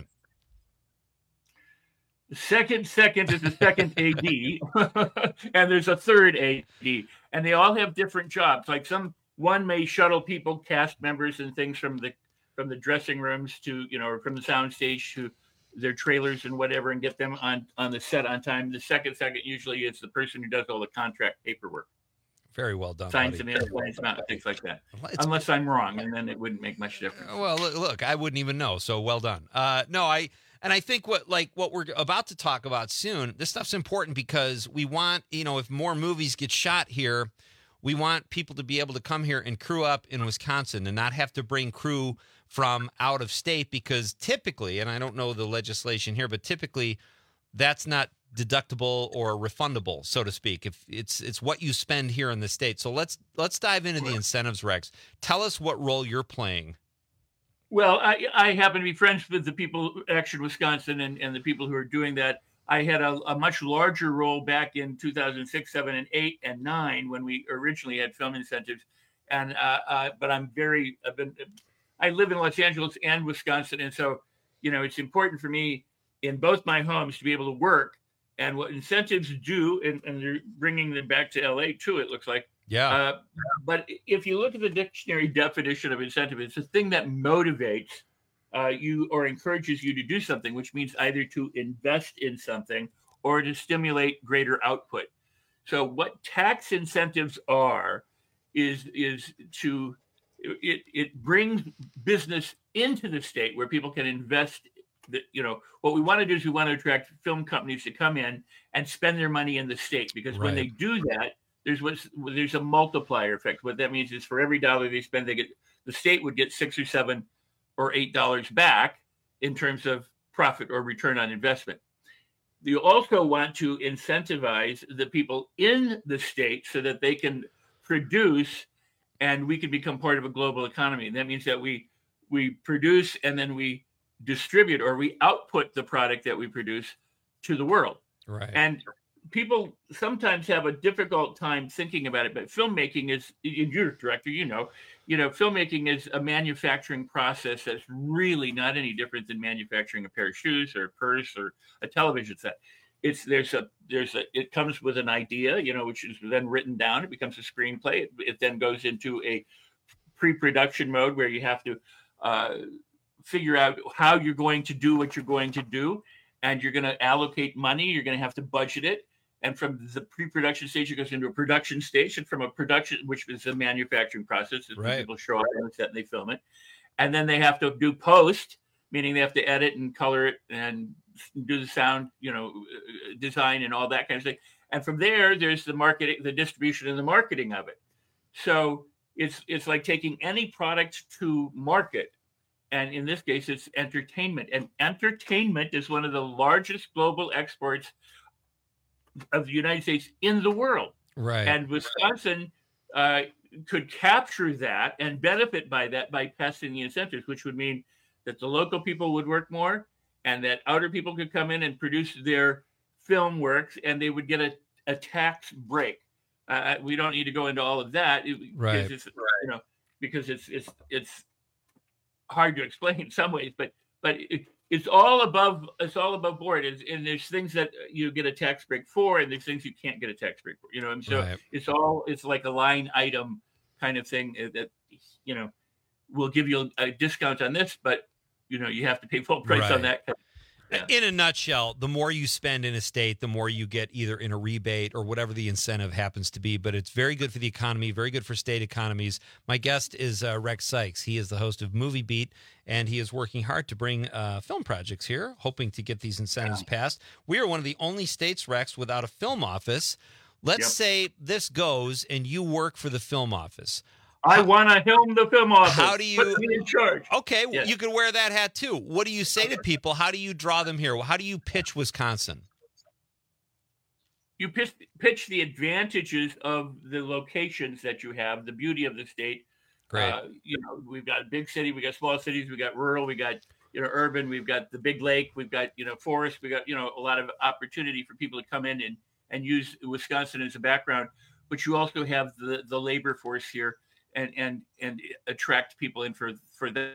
The second is the second AD, and there's a third AD, and they all have different jobs. Like one may shuttle people, cast members, and things from the dressing rooms to or from the sound stage to their trailers and whatever, and get them on the set on time. The second usually is the person who does all the contract paperwork. Very well done. Signs them in, signs them out, things like that. Unless I'm wrong, and then it wouldn't make much difference. Well, look, I wouldn't even know. So well done. I think what we're about to talk about soon, this stuff's important because we want, if more movies get shot here, we want people to be able to come here and crew up in Wisconsin and not have to bring crew from out of state, because typically, and I don't know the legislation here, but typically that's not deductible or refundable, so to speak. If it's what you spend here in the state. So let's dive into the incentives, Rex. Tell us what role you're playing. Well, I happen to be friends with the people, Action Wisconsin, and the people who are doing that. I had a much larger role back in 2006, 7, and 8, and 9 when we originally had film incentives. And but I live in Los Angeles and Wisconsin, and so it's important for me in both my homes to be able to work. And what incentives do, and they're bringing them back to LA too, it looks like. Yeah. But if you look at the dictionary definition of incentive, it's a thing that motivates you or encourages you to do something, which means either to invest in something or to stimulate greater output. So what tax incentives are is to it brings business into the state where people can invest. What we want to do is we want to attract film companies to come in and spend their money in the state, because when they do that, there's a multiplier effect. What that means is for every dollar they spend, the state would get $6 or $7 or $8 back in terms of profit or return on investment. You also want to incentivize the people in the state so that they can produce, and we can become part of a global economy. And that means that we produce and then we distribute, or we output the product that we produce to the world. Right. And people sometimes have a difficult time thinking about it, but filmmaking is, you're a director, filmmaking is a manufacturing process that's really not any different than manufacturing a pair of shoes or a purse or a television set. It comes with an idea, which is then written down. It becomes a screenplay. It then goes into a pre-production mode where you have to figure out how you're going to do what you're going to do, and you're going to allocate money. You're going to have to budget it. And from the pre-production stage, it goes into a production stage, and from a production, which is a manufacturing process, people show up on the set and they film it. And then they have to do post, meaning they have to edit and color it and do the sound, design and all that kind of thing. And from there, there's the marketing, the distribution and the marketing of it. So it's like taking any product to market. And in this case, it's entertainment. And entertainment is one of the largest global exports of the United States in the world. Right. And Wisconsin could capture that and benefit by that by passing the incentives, which would mean that the local people would work more and that outer people could come in and produce their film works, and they would get a tax break. We don't need to go into all of that, because it's hard to explain in some ways, but it's all above board. And there's things that you get a tax break for, and there's things you can't get a tax break for. And so it's like a line item kind of thing that we'll give you a discount on this, but you have to pay full price on that. Yeah. In a nutshell, the more you spend in a state, the more you get either in a rebate or whatever the incentive happens to be. But it's very good for the economy, very good for state economies. My guest is Rex Sikes. He is the host of Movie Beat, and he is working hard to bring film projects here, hoping to get these incentives passed. We are one of the only states, Rex, without a film office. Let's say this goes and you work for the film office. I want to helm the film office. How do you put me in charge? Okay, well, you can wear that hat too. What do you say to people? How do you draw them here? How do you pitch Wisconsin? You pitch the advantages of the locations that you have, the beauty of the state, Great. We've got big city, we got small cities, we got rural, we got urban, we've got the big lake, we've got forest, we got a lot of opportunity for people to come in and use Wisconsin as a background. But you also have the labor force here and attract people in for that.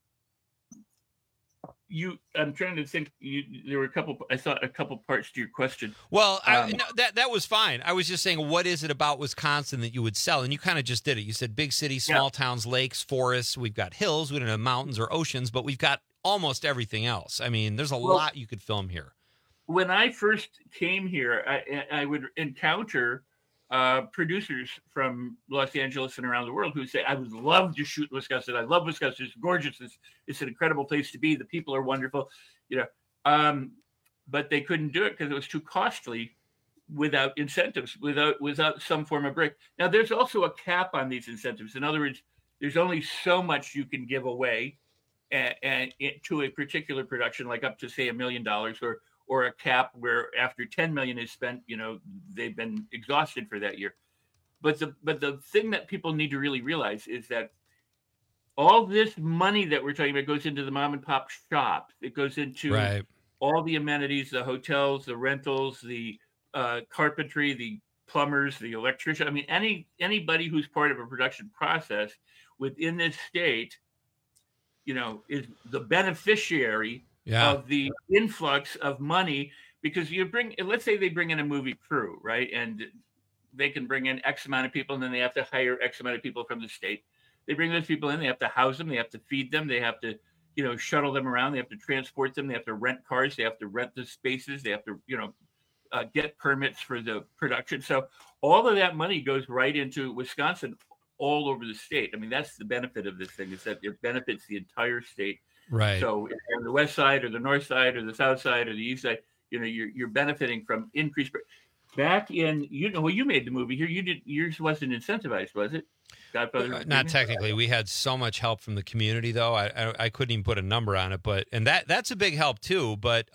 I'm trying to think. There were I thought a couple parts to your question. Well, that was fine. I was just saying, what is it about Wisconsin that you would sell? And you kind of just did it. You said big cities, small towns, lakes, forests. We've got hills. We don't have mountains or oceans, but we've got almost everything else. I mean, there's a lot you could film here. When I first came here, I would encounter producers from Los Angeles and around the world who say, I would love to shoot in Wisconsin. I love Wisconsin. It's gorgeous. It's an incredible place to be. The people are wonderful, but they couldn't do it because it was too costly without incentives, without some form of break. Now, there's also a cap on these incentives. In other words, there's only so much you can give away and to a particular production, like up to, say, $1 million or a cap where after 10 million is spent, they've been exhausted for that year. But the thing that people need to really realize is that all this money that we're talking about goes into the mom and pop shops. It goes into all the amenities, the hotels, the rentals, the carpentry, the plumbers, the electrician. I mean, anybody who's part of a production process within this state, is the beneficiary of the influx of money, because let's say they bring in a movie crew, right? And they can bring in X amount of people, and then they have to hire X amount of people from the state. They bring those people in, they have to house them, they have to feed them, they have to, shuttle them around, they have to transport them, they have to rent cars, they have to rent the spaces, they have to, get permits for the production. So all of that money goes right into Wisconsin all over the state. I mean, that's the benefit of this thing, is that it benefits the entire state. Right. So on the west side or the north side or the south side or the east side, you're benefiting from increased. Back in, you made the movie here. Yours wasn't incentivized, was it? Godfather. Not technically. We had so much help from the community, though. I couldn't even put a number on it, and that's a big help too. But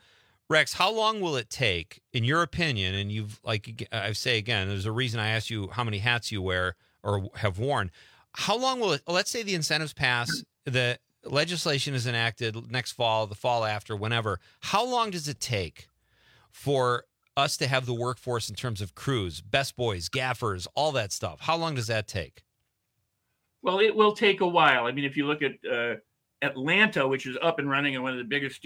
Rex, how long will it take, in your opinion? And I say again, there's a reason I asked you how many hats you wear or have worn. How long will it? Let's say the incentives pass, the legislation is enacted next fall, the fall after, whenever. How long does it take for us to have the workforce in terms of crews, best boys, gaffers, all that stuff? How long does that take? Well, it will take a while. I mean, if you look at Atlanta, which is up and running and one of the biggest,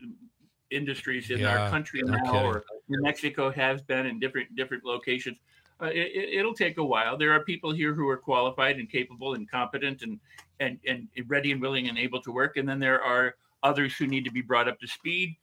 industries in our country now, or New Mexico has been in different locations. It'll take a while. There are people here who are qualified and capable and competent and ready and willing and able to work. And then there are others who need to be brought up to speed.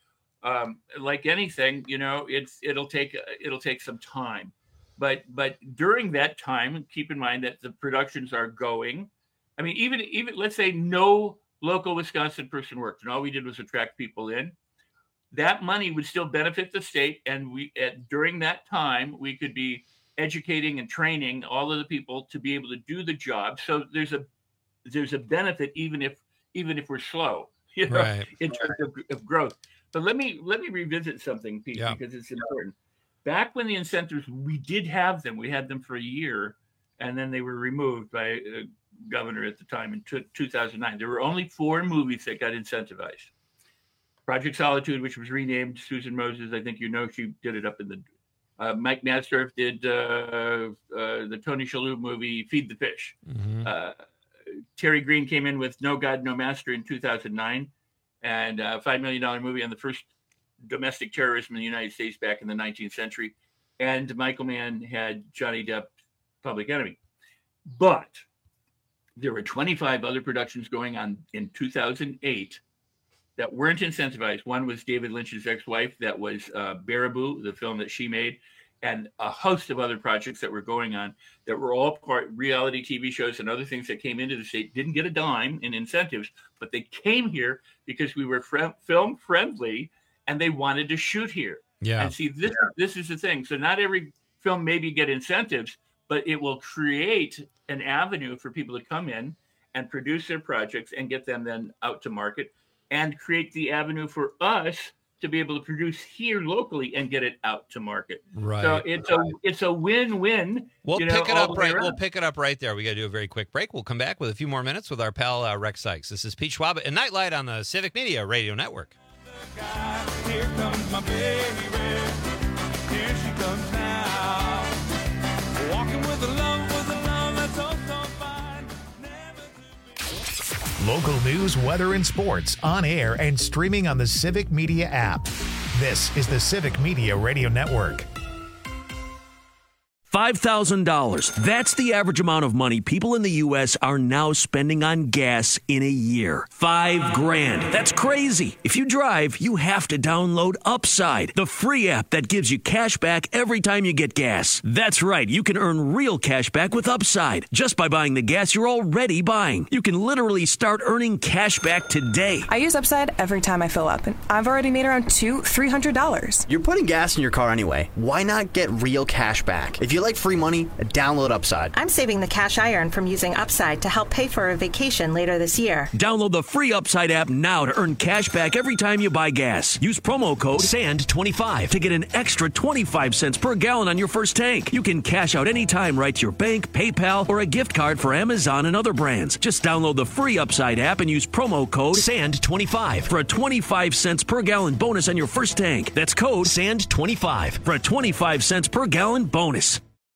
Like anything, it'll take some time. But during that time, keep in mind that the productions are going. I mean, even let's say no local Wisconsin person worked and all we did was attract people in. That money would still benefit the state, and during that time we could be educating and training all of the people to be able to do the job. So there's a benefit even if we're slow, in terms of growth. But let me revisit something, Pete, because it's important. Back when the incentives, we did have them. We had them for a year, and then they were removed by a governor at the time in 2009. There were only 4 movies that got incentivized. Project Solitude, which was renamed Susan Moses. I think she did it up in the Mike Madsdorf did the Tony Shalhoub movie Feed the Fish. Mm-hmm. Terry Green came in with No God, No Master in 2009, and a $5 million movie on the first domestic terrorism in the United States back in the 19th century. And Michael Mann had Johnny Depp, Public Enemy. But there were 25 other productions going on in 2008 that weren't incentivized. One was David Lynch's ex-wife. That was Baraboo, the film that she made, and a host of other projects that were going on that were all part reality TV shows and other things that came into the state. Didn't get a dime in incentives, but they came here because we were film friendly and they wanted to shoot here. Yeah. And see, this is the thing. So not every film maybe get incentives, but it will create an avenue for people to come in and produce their projects and get them then out to market, and create the avenue for us to be able to produce here locally and get it out to market. Right. So it's a win-win. We'll you know, pick it all up the way right. We'll around. pick it up right there. We got to do a very quick break. We'll come back with a few more minutes with our pal Rex Sykes. This is Pete Schwab and Nightlight on the Civic Media Radio Network. Here comes my baby. Here she comes now. Walking with a love that's so fine. Local news, weather, and sports on air and streaming on the Civic Media app. This is the Civic Media Radio Network. $5,000. That's the average amount of money people in the U.S. are now spending on gas in a year. $5,000. That's crazy. If you drive, you have to download Upside, the free app that gives you cash back every time you get gas. That's right. You can earn real cash back with Upside just by buying the gas you're already buying. You can literally start earning cash back today. I use Upside every time I fill up, and I've already made around $300. You're putting gas in your car anyway. Why not get real cash back? If you like free money, download Upside. I'm saving the cash I earn from using Upside to help pay for a vacation later this year. Download the free Upside app now to earn cash back every time you buy gas. Use promo code SAND25 to get an extra 25 cents per gallon on your first tank. You can cash out anytime right to your bank, PayPal, or a gift card for Amazon and other brands. Just download the free Upside app and use promo code SAND25 for a 25 cents per gallon bonus on your first tank. That's code SAND25 for a 25 cents per gallon bonus.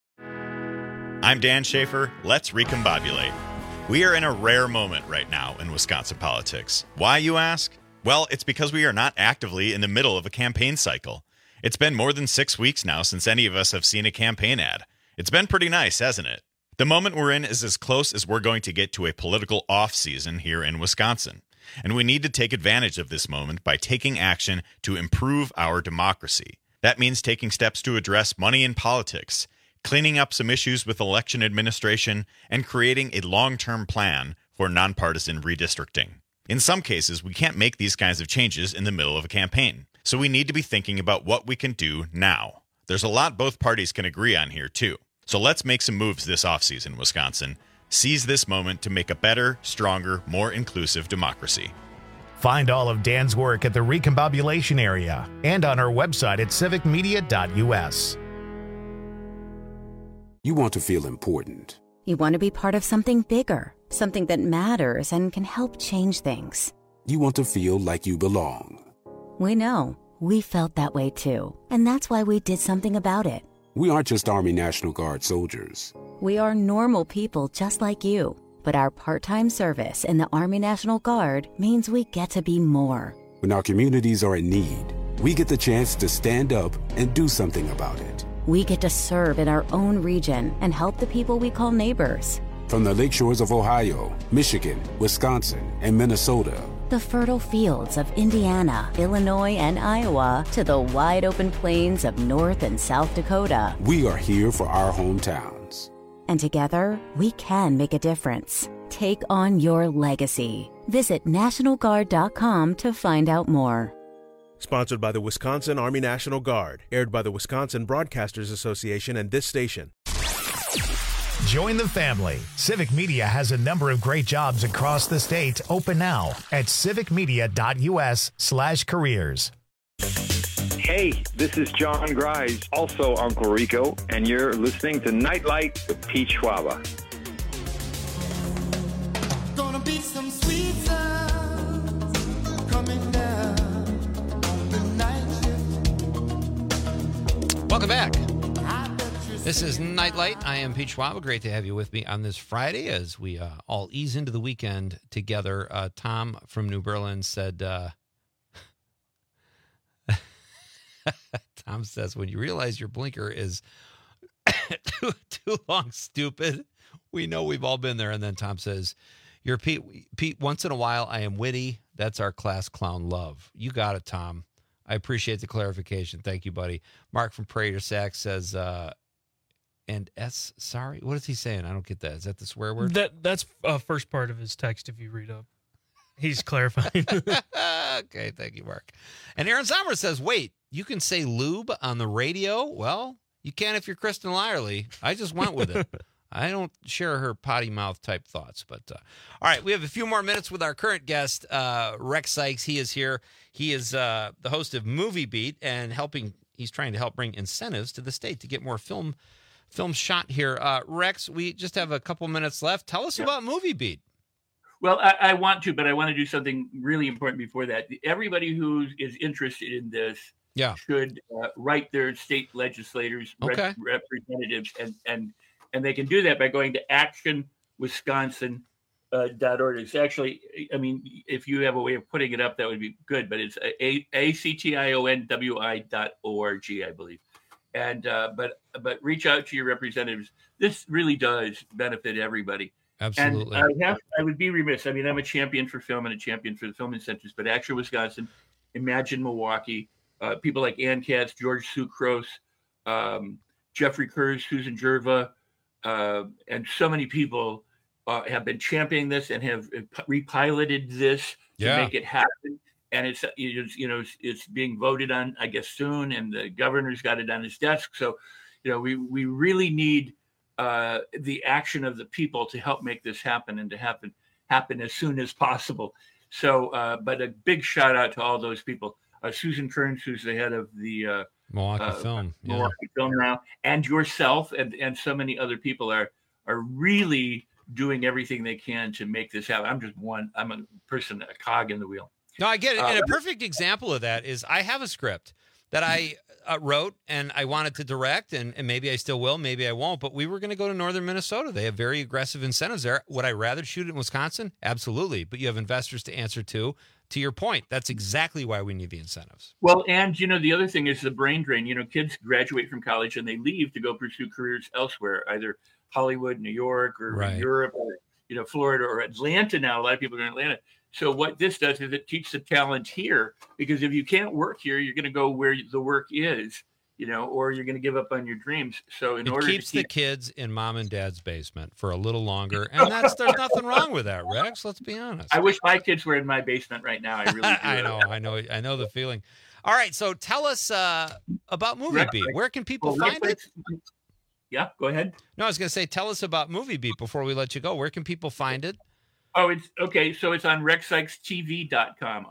I'm Dan Schaefer. Let's recombobulate. We are in a rare moment right now in Wisconsin politics. Why, you ask? Well, it's because we are not actively in the middle of a campaign cycle. It's been more than 6 weeks now since any of us have seen a campaign ad. It's been pretty nice, hasn't it? The moment we're in is as close as we're going to get to a political off-season here in Wisconsin. And we need to take advantage of this moment by taking action to improve our democracy. That means taking steps to address money in politics, cleaning up some issues with election administration, and creating a long-term plan for nonpartisan redistricting. In some cases, we can't make these kinds of changes in the middle of a campaign, so we need to be thinking about what we can do now. There's a lot both parties can agree on here, too. So let's make some moves this offseason, Wisconsin. Seize this moment to make a better, stronger, more inclusive democracy. Find all of Dan's work at the Recombobulation area and on our website at civicmedia.us. You want to feel important. You want to be part of something bigger, something that matters and can help change things. You want to feel like you belong. We know. We felt that way too. And that's why we did something about it. We aren't just Army National Guard soldiers. We are normal people just like you. But our part-time service in the Army National Guard means we get to be more. When our communities are in need, we get the chance to stand up and do something about it. We get to serve in our own region and help the people we call neighbors. From the lakeshores of Ohio, Michigan, Wisconsin, and Minnesota, the fertile fields of Indiana, Illinois, and Iowa, to the wide open plains of North and South Dakota, we are here for our hometowns. And together, we can make a difference. Take on your legacy. Visit NationalGuard.com to find out more. Sponsored by the Wisconsin Army National Guard. Aired by the Wisconsin Broadcasters Association and this station. Join the family. Civic Media has a number of great jobs across the state open now at civicmedia.us/careers. Hey, this is John Grise, also Uncle Rico, and you're listening to Nightlight with Pete Schwaba. Gonna be some sweet sounds coming down on the night shift. Welcome back. This is Nightlight. I am Pete Schwab. Great to have you with me on this Friday as we all ease into the weekend together. Tom from New Berlin said, Tom says, when you realize your blinker is too long, stupid, we know we've all been there. And then Tom says, you're Pete, once in a while I am witty. That's our class clown love. You got it, Tom. I appreciate the clarification. Thank you, buddy. Mark from Prater Sack says, sorry, what is he saying? I don't get that. Is that the swear word? That's first part of his text if you read up. He's clarifying. Okay, thank you, Mark. And Aaron Sommer says, wait, you can say lube on the radio? Well, you can if you're Kristen Lyerly. I just went with it. I don't share her potty mouth type thoughts. But all right, we have a few more minutes with our current guest, Rex Sikes. He is here. He is the host of Movie Beat and he's trying to help bring incentives to the state to get more film shot here. Rex, we just have a couple minutes left. Tell us about Movie Beat. Well, I want to, but I want to do something really important before that. Everybody who is interested in this should write their state legislators, representatives, and they can do that by going to actionwisconsin.org. It's actually, I mean, if you have a way of putting it up, that would be good, but it's actionwi.org, I believe. And but reach out to your representatives. This really does benefit everybody. Absolutely. And I would be remiss. I mean, I'm a champion for film and a champion for the film incentives, but Action Wisconsin, Imagine Milwaukee, people like Ann Katz, George Sucrose, Jeffrey Kurz, Susan Jerva, and so many people have been championing this and have repiloted this to make it happen. And it's being voted on, I guess, soon, and the governor's got it on his desk. So, we really need the action of the people to help make this happen and to happen as soon as possible. So, but a big shout out to all those people. Susan Kearns, who's the head of the Milwaukee Film now, and yourself, and so many other people are really doing everything they can to make this happen. I'm a person, a cog in the wheel. No, I get it. And a perfect example of that is I have a script that I wrote and I wanted to direct, and maybe I still will, maybe I won't, but we were going to go to northern Minnesota. They have very aggressive incentives there. Would I rather shoot it in Wisconsin? Absolutely. But you have investors to answer to. To your point, that's exactly why we need the incentives. Well, and, the other thing is the brain drain. Kids graduate from college and they leave to go pursue careers elsewhere, either Hollywood, New York, or Europe, or, Florida, or Atlanta now. A lot of people are in Atlanta. So what this does is it keeps the talent here, because if you can't work here, you're going to go where the work is, or you're going to give up on your dreams. So it keeps the kids in mom and dad's basement for a little longer, and there's nothing wrong with that, Rex. Let's be honest. I wish my kids were in my basement right now. I really do. I know the feeling. All right, so tell us about Movie Beat. Where can people find it? Yeah, go ahead. No, I was going to say, tell us about Movie Beat before we let you go. Where can people find it? Oh, it's okay. So it's on rexsikestv.com,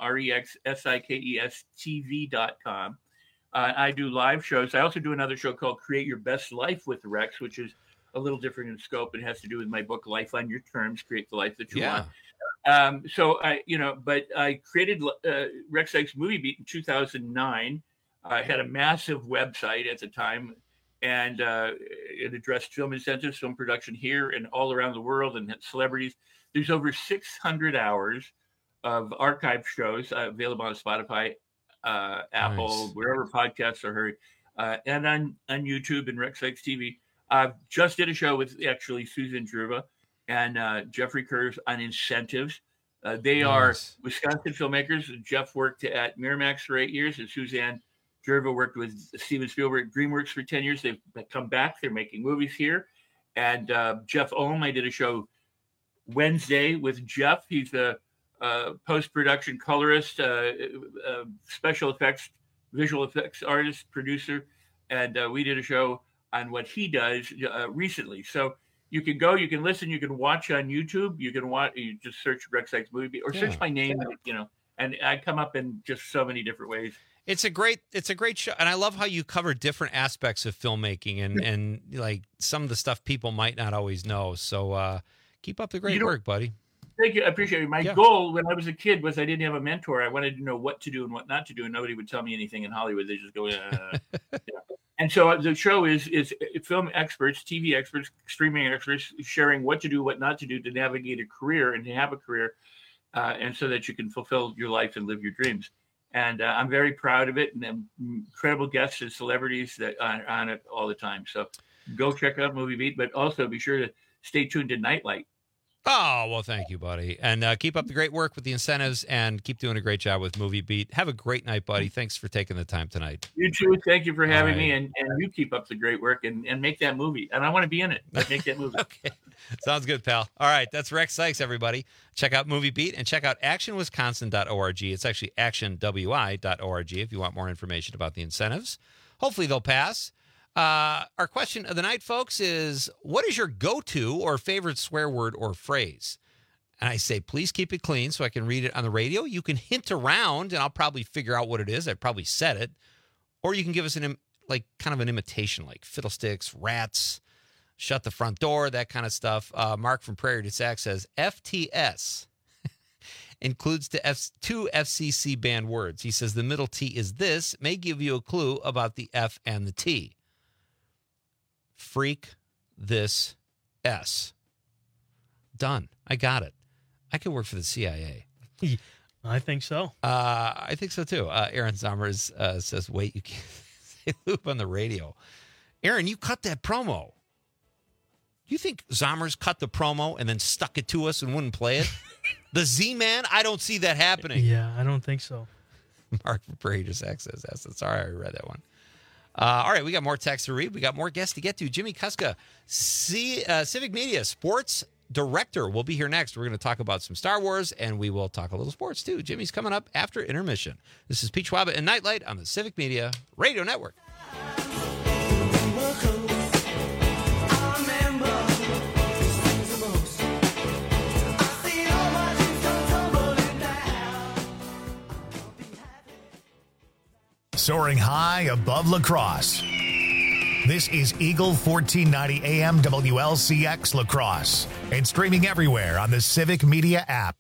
REXSIKESTV.com. I do live shows. I also do another show called Create Your Best Life with Rex, which is a little different in scope. It has to do with my book, Life on Your Terms, Create the Life That You Want. So but I created Rex Sikes Movie Beat in 2009. I had a massive website at the time, and it addressed film incentives, film production here and all around the world, and had celebrities. There's over 600 hours of archive shows available on Spotify, Apple, wherever podcasts are heard, and on YouTube and Rex Sikes TV. Just did a show with actually Susan Jerva and Jeffrey Kurz on incentives. They are Wisconsin filmmakers. Jeff worked at Miramax for 8 years, and Suzanne Jerva worked with Steven Spielberg at DreamWorks for 10 years. They've come back. They're making movies here. And Jeff Ohm, I did a show Wednesday with Jeff. He's a post-production colorist, special effects, visual effects artist, producer, and we did a show on what he does recently. So you can go, you can listen, you can watch on YouTube. You can watch. You just search Rex Sikes Movie Beat or search my name, and I come up in just so many different ways. It's a great show, and I love how you cover different aspects of filmmaking and like some of the stuff people might not always know. So. Keep up the great work, buddy. Thank you. I appreciate it. My goal when I was a kid was I didn't have a mentor. I wanted to know what to do and what not to do, and nobody would tell me anything in Hollywood. They just go, And so the show is film experts, TV experts, streaming experts sharing what to do, what not to do to navigate a career and to have a career, and so that you can fulfill your life and live your dreams. And I'm very proud of it, and incredible guests and celebrities that are on it all the time. So go check out Movie Beat, but also be sure to stay tuned to Nightlight. Oh, well, thank you, buddy. And keep up the great work with the incentives and keep doing a great job with Movie Beat. Have a great night, buddy. Thanks for taking the time tonight. You too. Thank you for having me. And you keep up the great work and make that movie. And I want to be in it. Make that movie. Okay. Sounds good, pal. All right. That's Rex Sikes, everybody. Check out Movie Beat and check out actionwisconsin.org. It's actually actionwi.org if you want more information about the incentives. Hopefully they'll pass. Our question of the night, folks, is what is your go-to or favorite swear word or phrase? And I say, please keep it clean so I can read it on the radio. You can hint around, and I'll probably figure out what it is. I probably said it. Or you can give us kind of an imitation, like fiddlesticks, rats, shut the front door, that kind of stuff. Mark from Prairie du Sac says, FTS includes two FCC banned words. He says the middle T is this, may give you a clue about the F and the T. Freak this S. Done. I got it. I could work for the CIA. I think so. I think so, too. Aaron Zommers says, wait, you can't say loop on the radio. Aaron, you cut that promo. You think Zommers cut the promo and then stuck it to us and wouldn't play it? The Z-Man? I don't see that happening. Yeah, I don't think so. Mark from Prairie du Sac says that. Sorry, I read that one. All right, we got more texts to read. We got more guests to get to. Jimmy Kuska, Civic Media Sports Director, will be here next. We're going to talk about some Star Wars, and we will talk a little sports, too. Jimmy's coming up after intermission. This is Pete Schwab and Nightlight on the Civic Media Radio Network. Soaring high above La Crosse. This is Eagle 1490 AM WLCX La Crosse and streaming everywhere on the Civic Media app.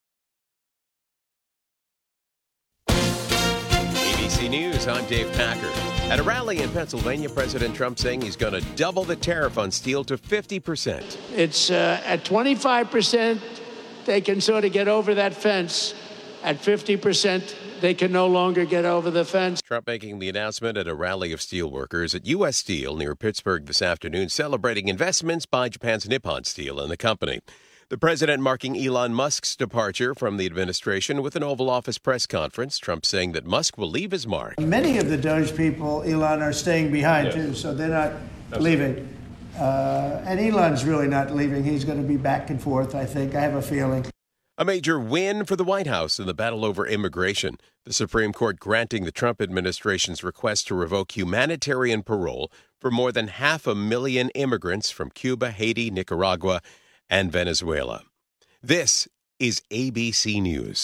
ABC News, I'm Dave Packer. At a rally in Pennsylvania, President Trump saying he's going to double the tariff on steel to 50%. It's at 25%, they can sort of get over that fence. At 50%, they can no longer get over the fence. Trump making the announcement at a rally of steelworkers at U.S. Steel near Pittsburgh this afternoon, celebrating investments by Japan's Nippon Steel and the company. The president marking Elon Musk's departure from the administration with an Oval Office press conference. Trump saying that Musk will leave his mark. Many of the Doge people, Elon, are staying behind, too, so they're not leaving. And Elon's really not leaving. He's going to be back and forth, I think. I have a feeling. A major win for the White House in the battle over immigration. The Supreme Court granting the Trump administration's request to revoke humanitarian parole for more than 500,000 immigrants from Cuba, Haiti, Nicaragua, and Venezuela. This is ABC News.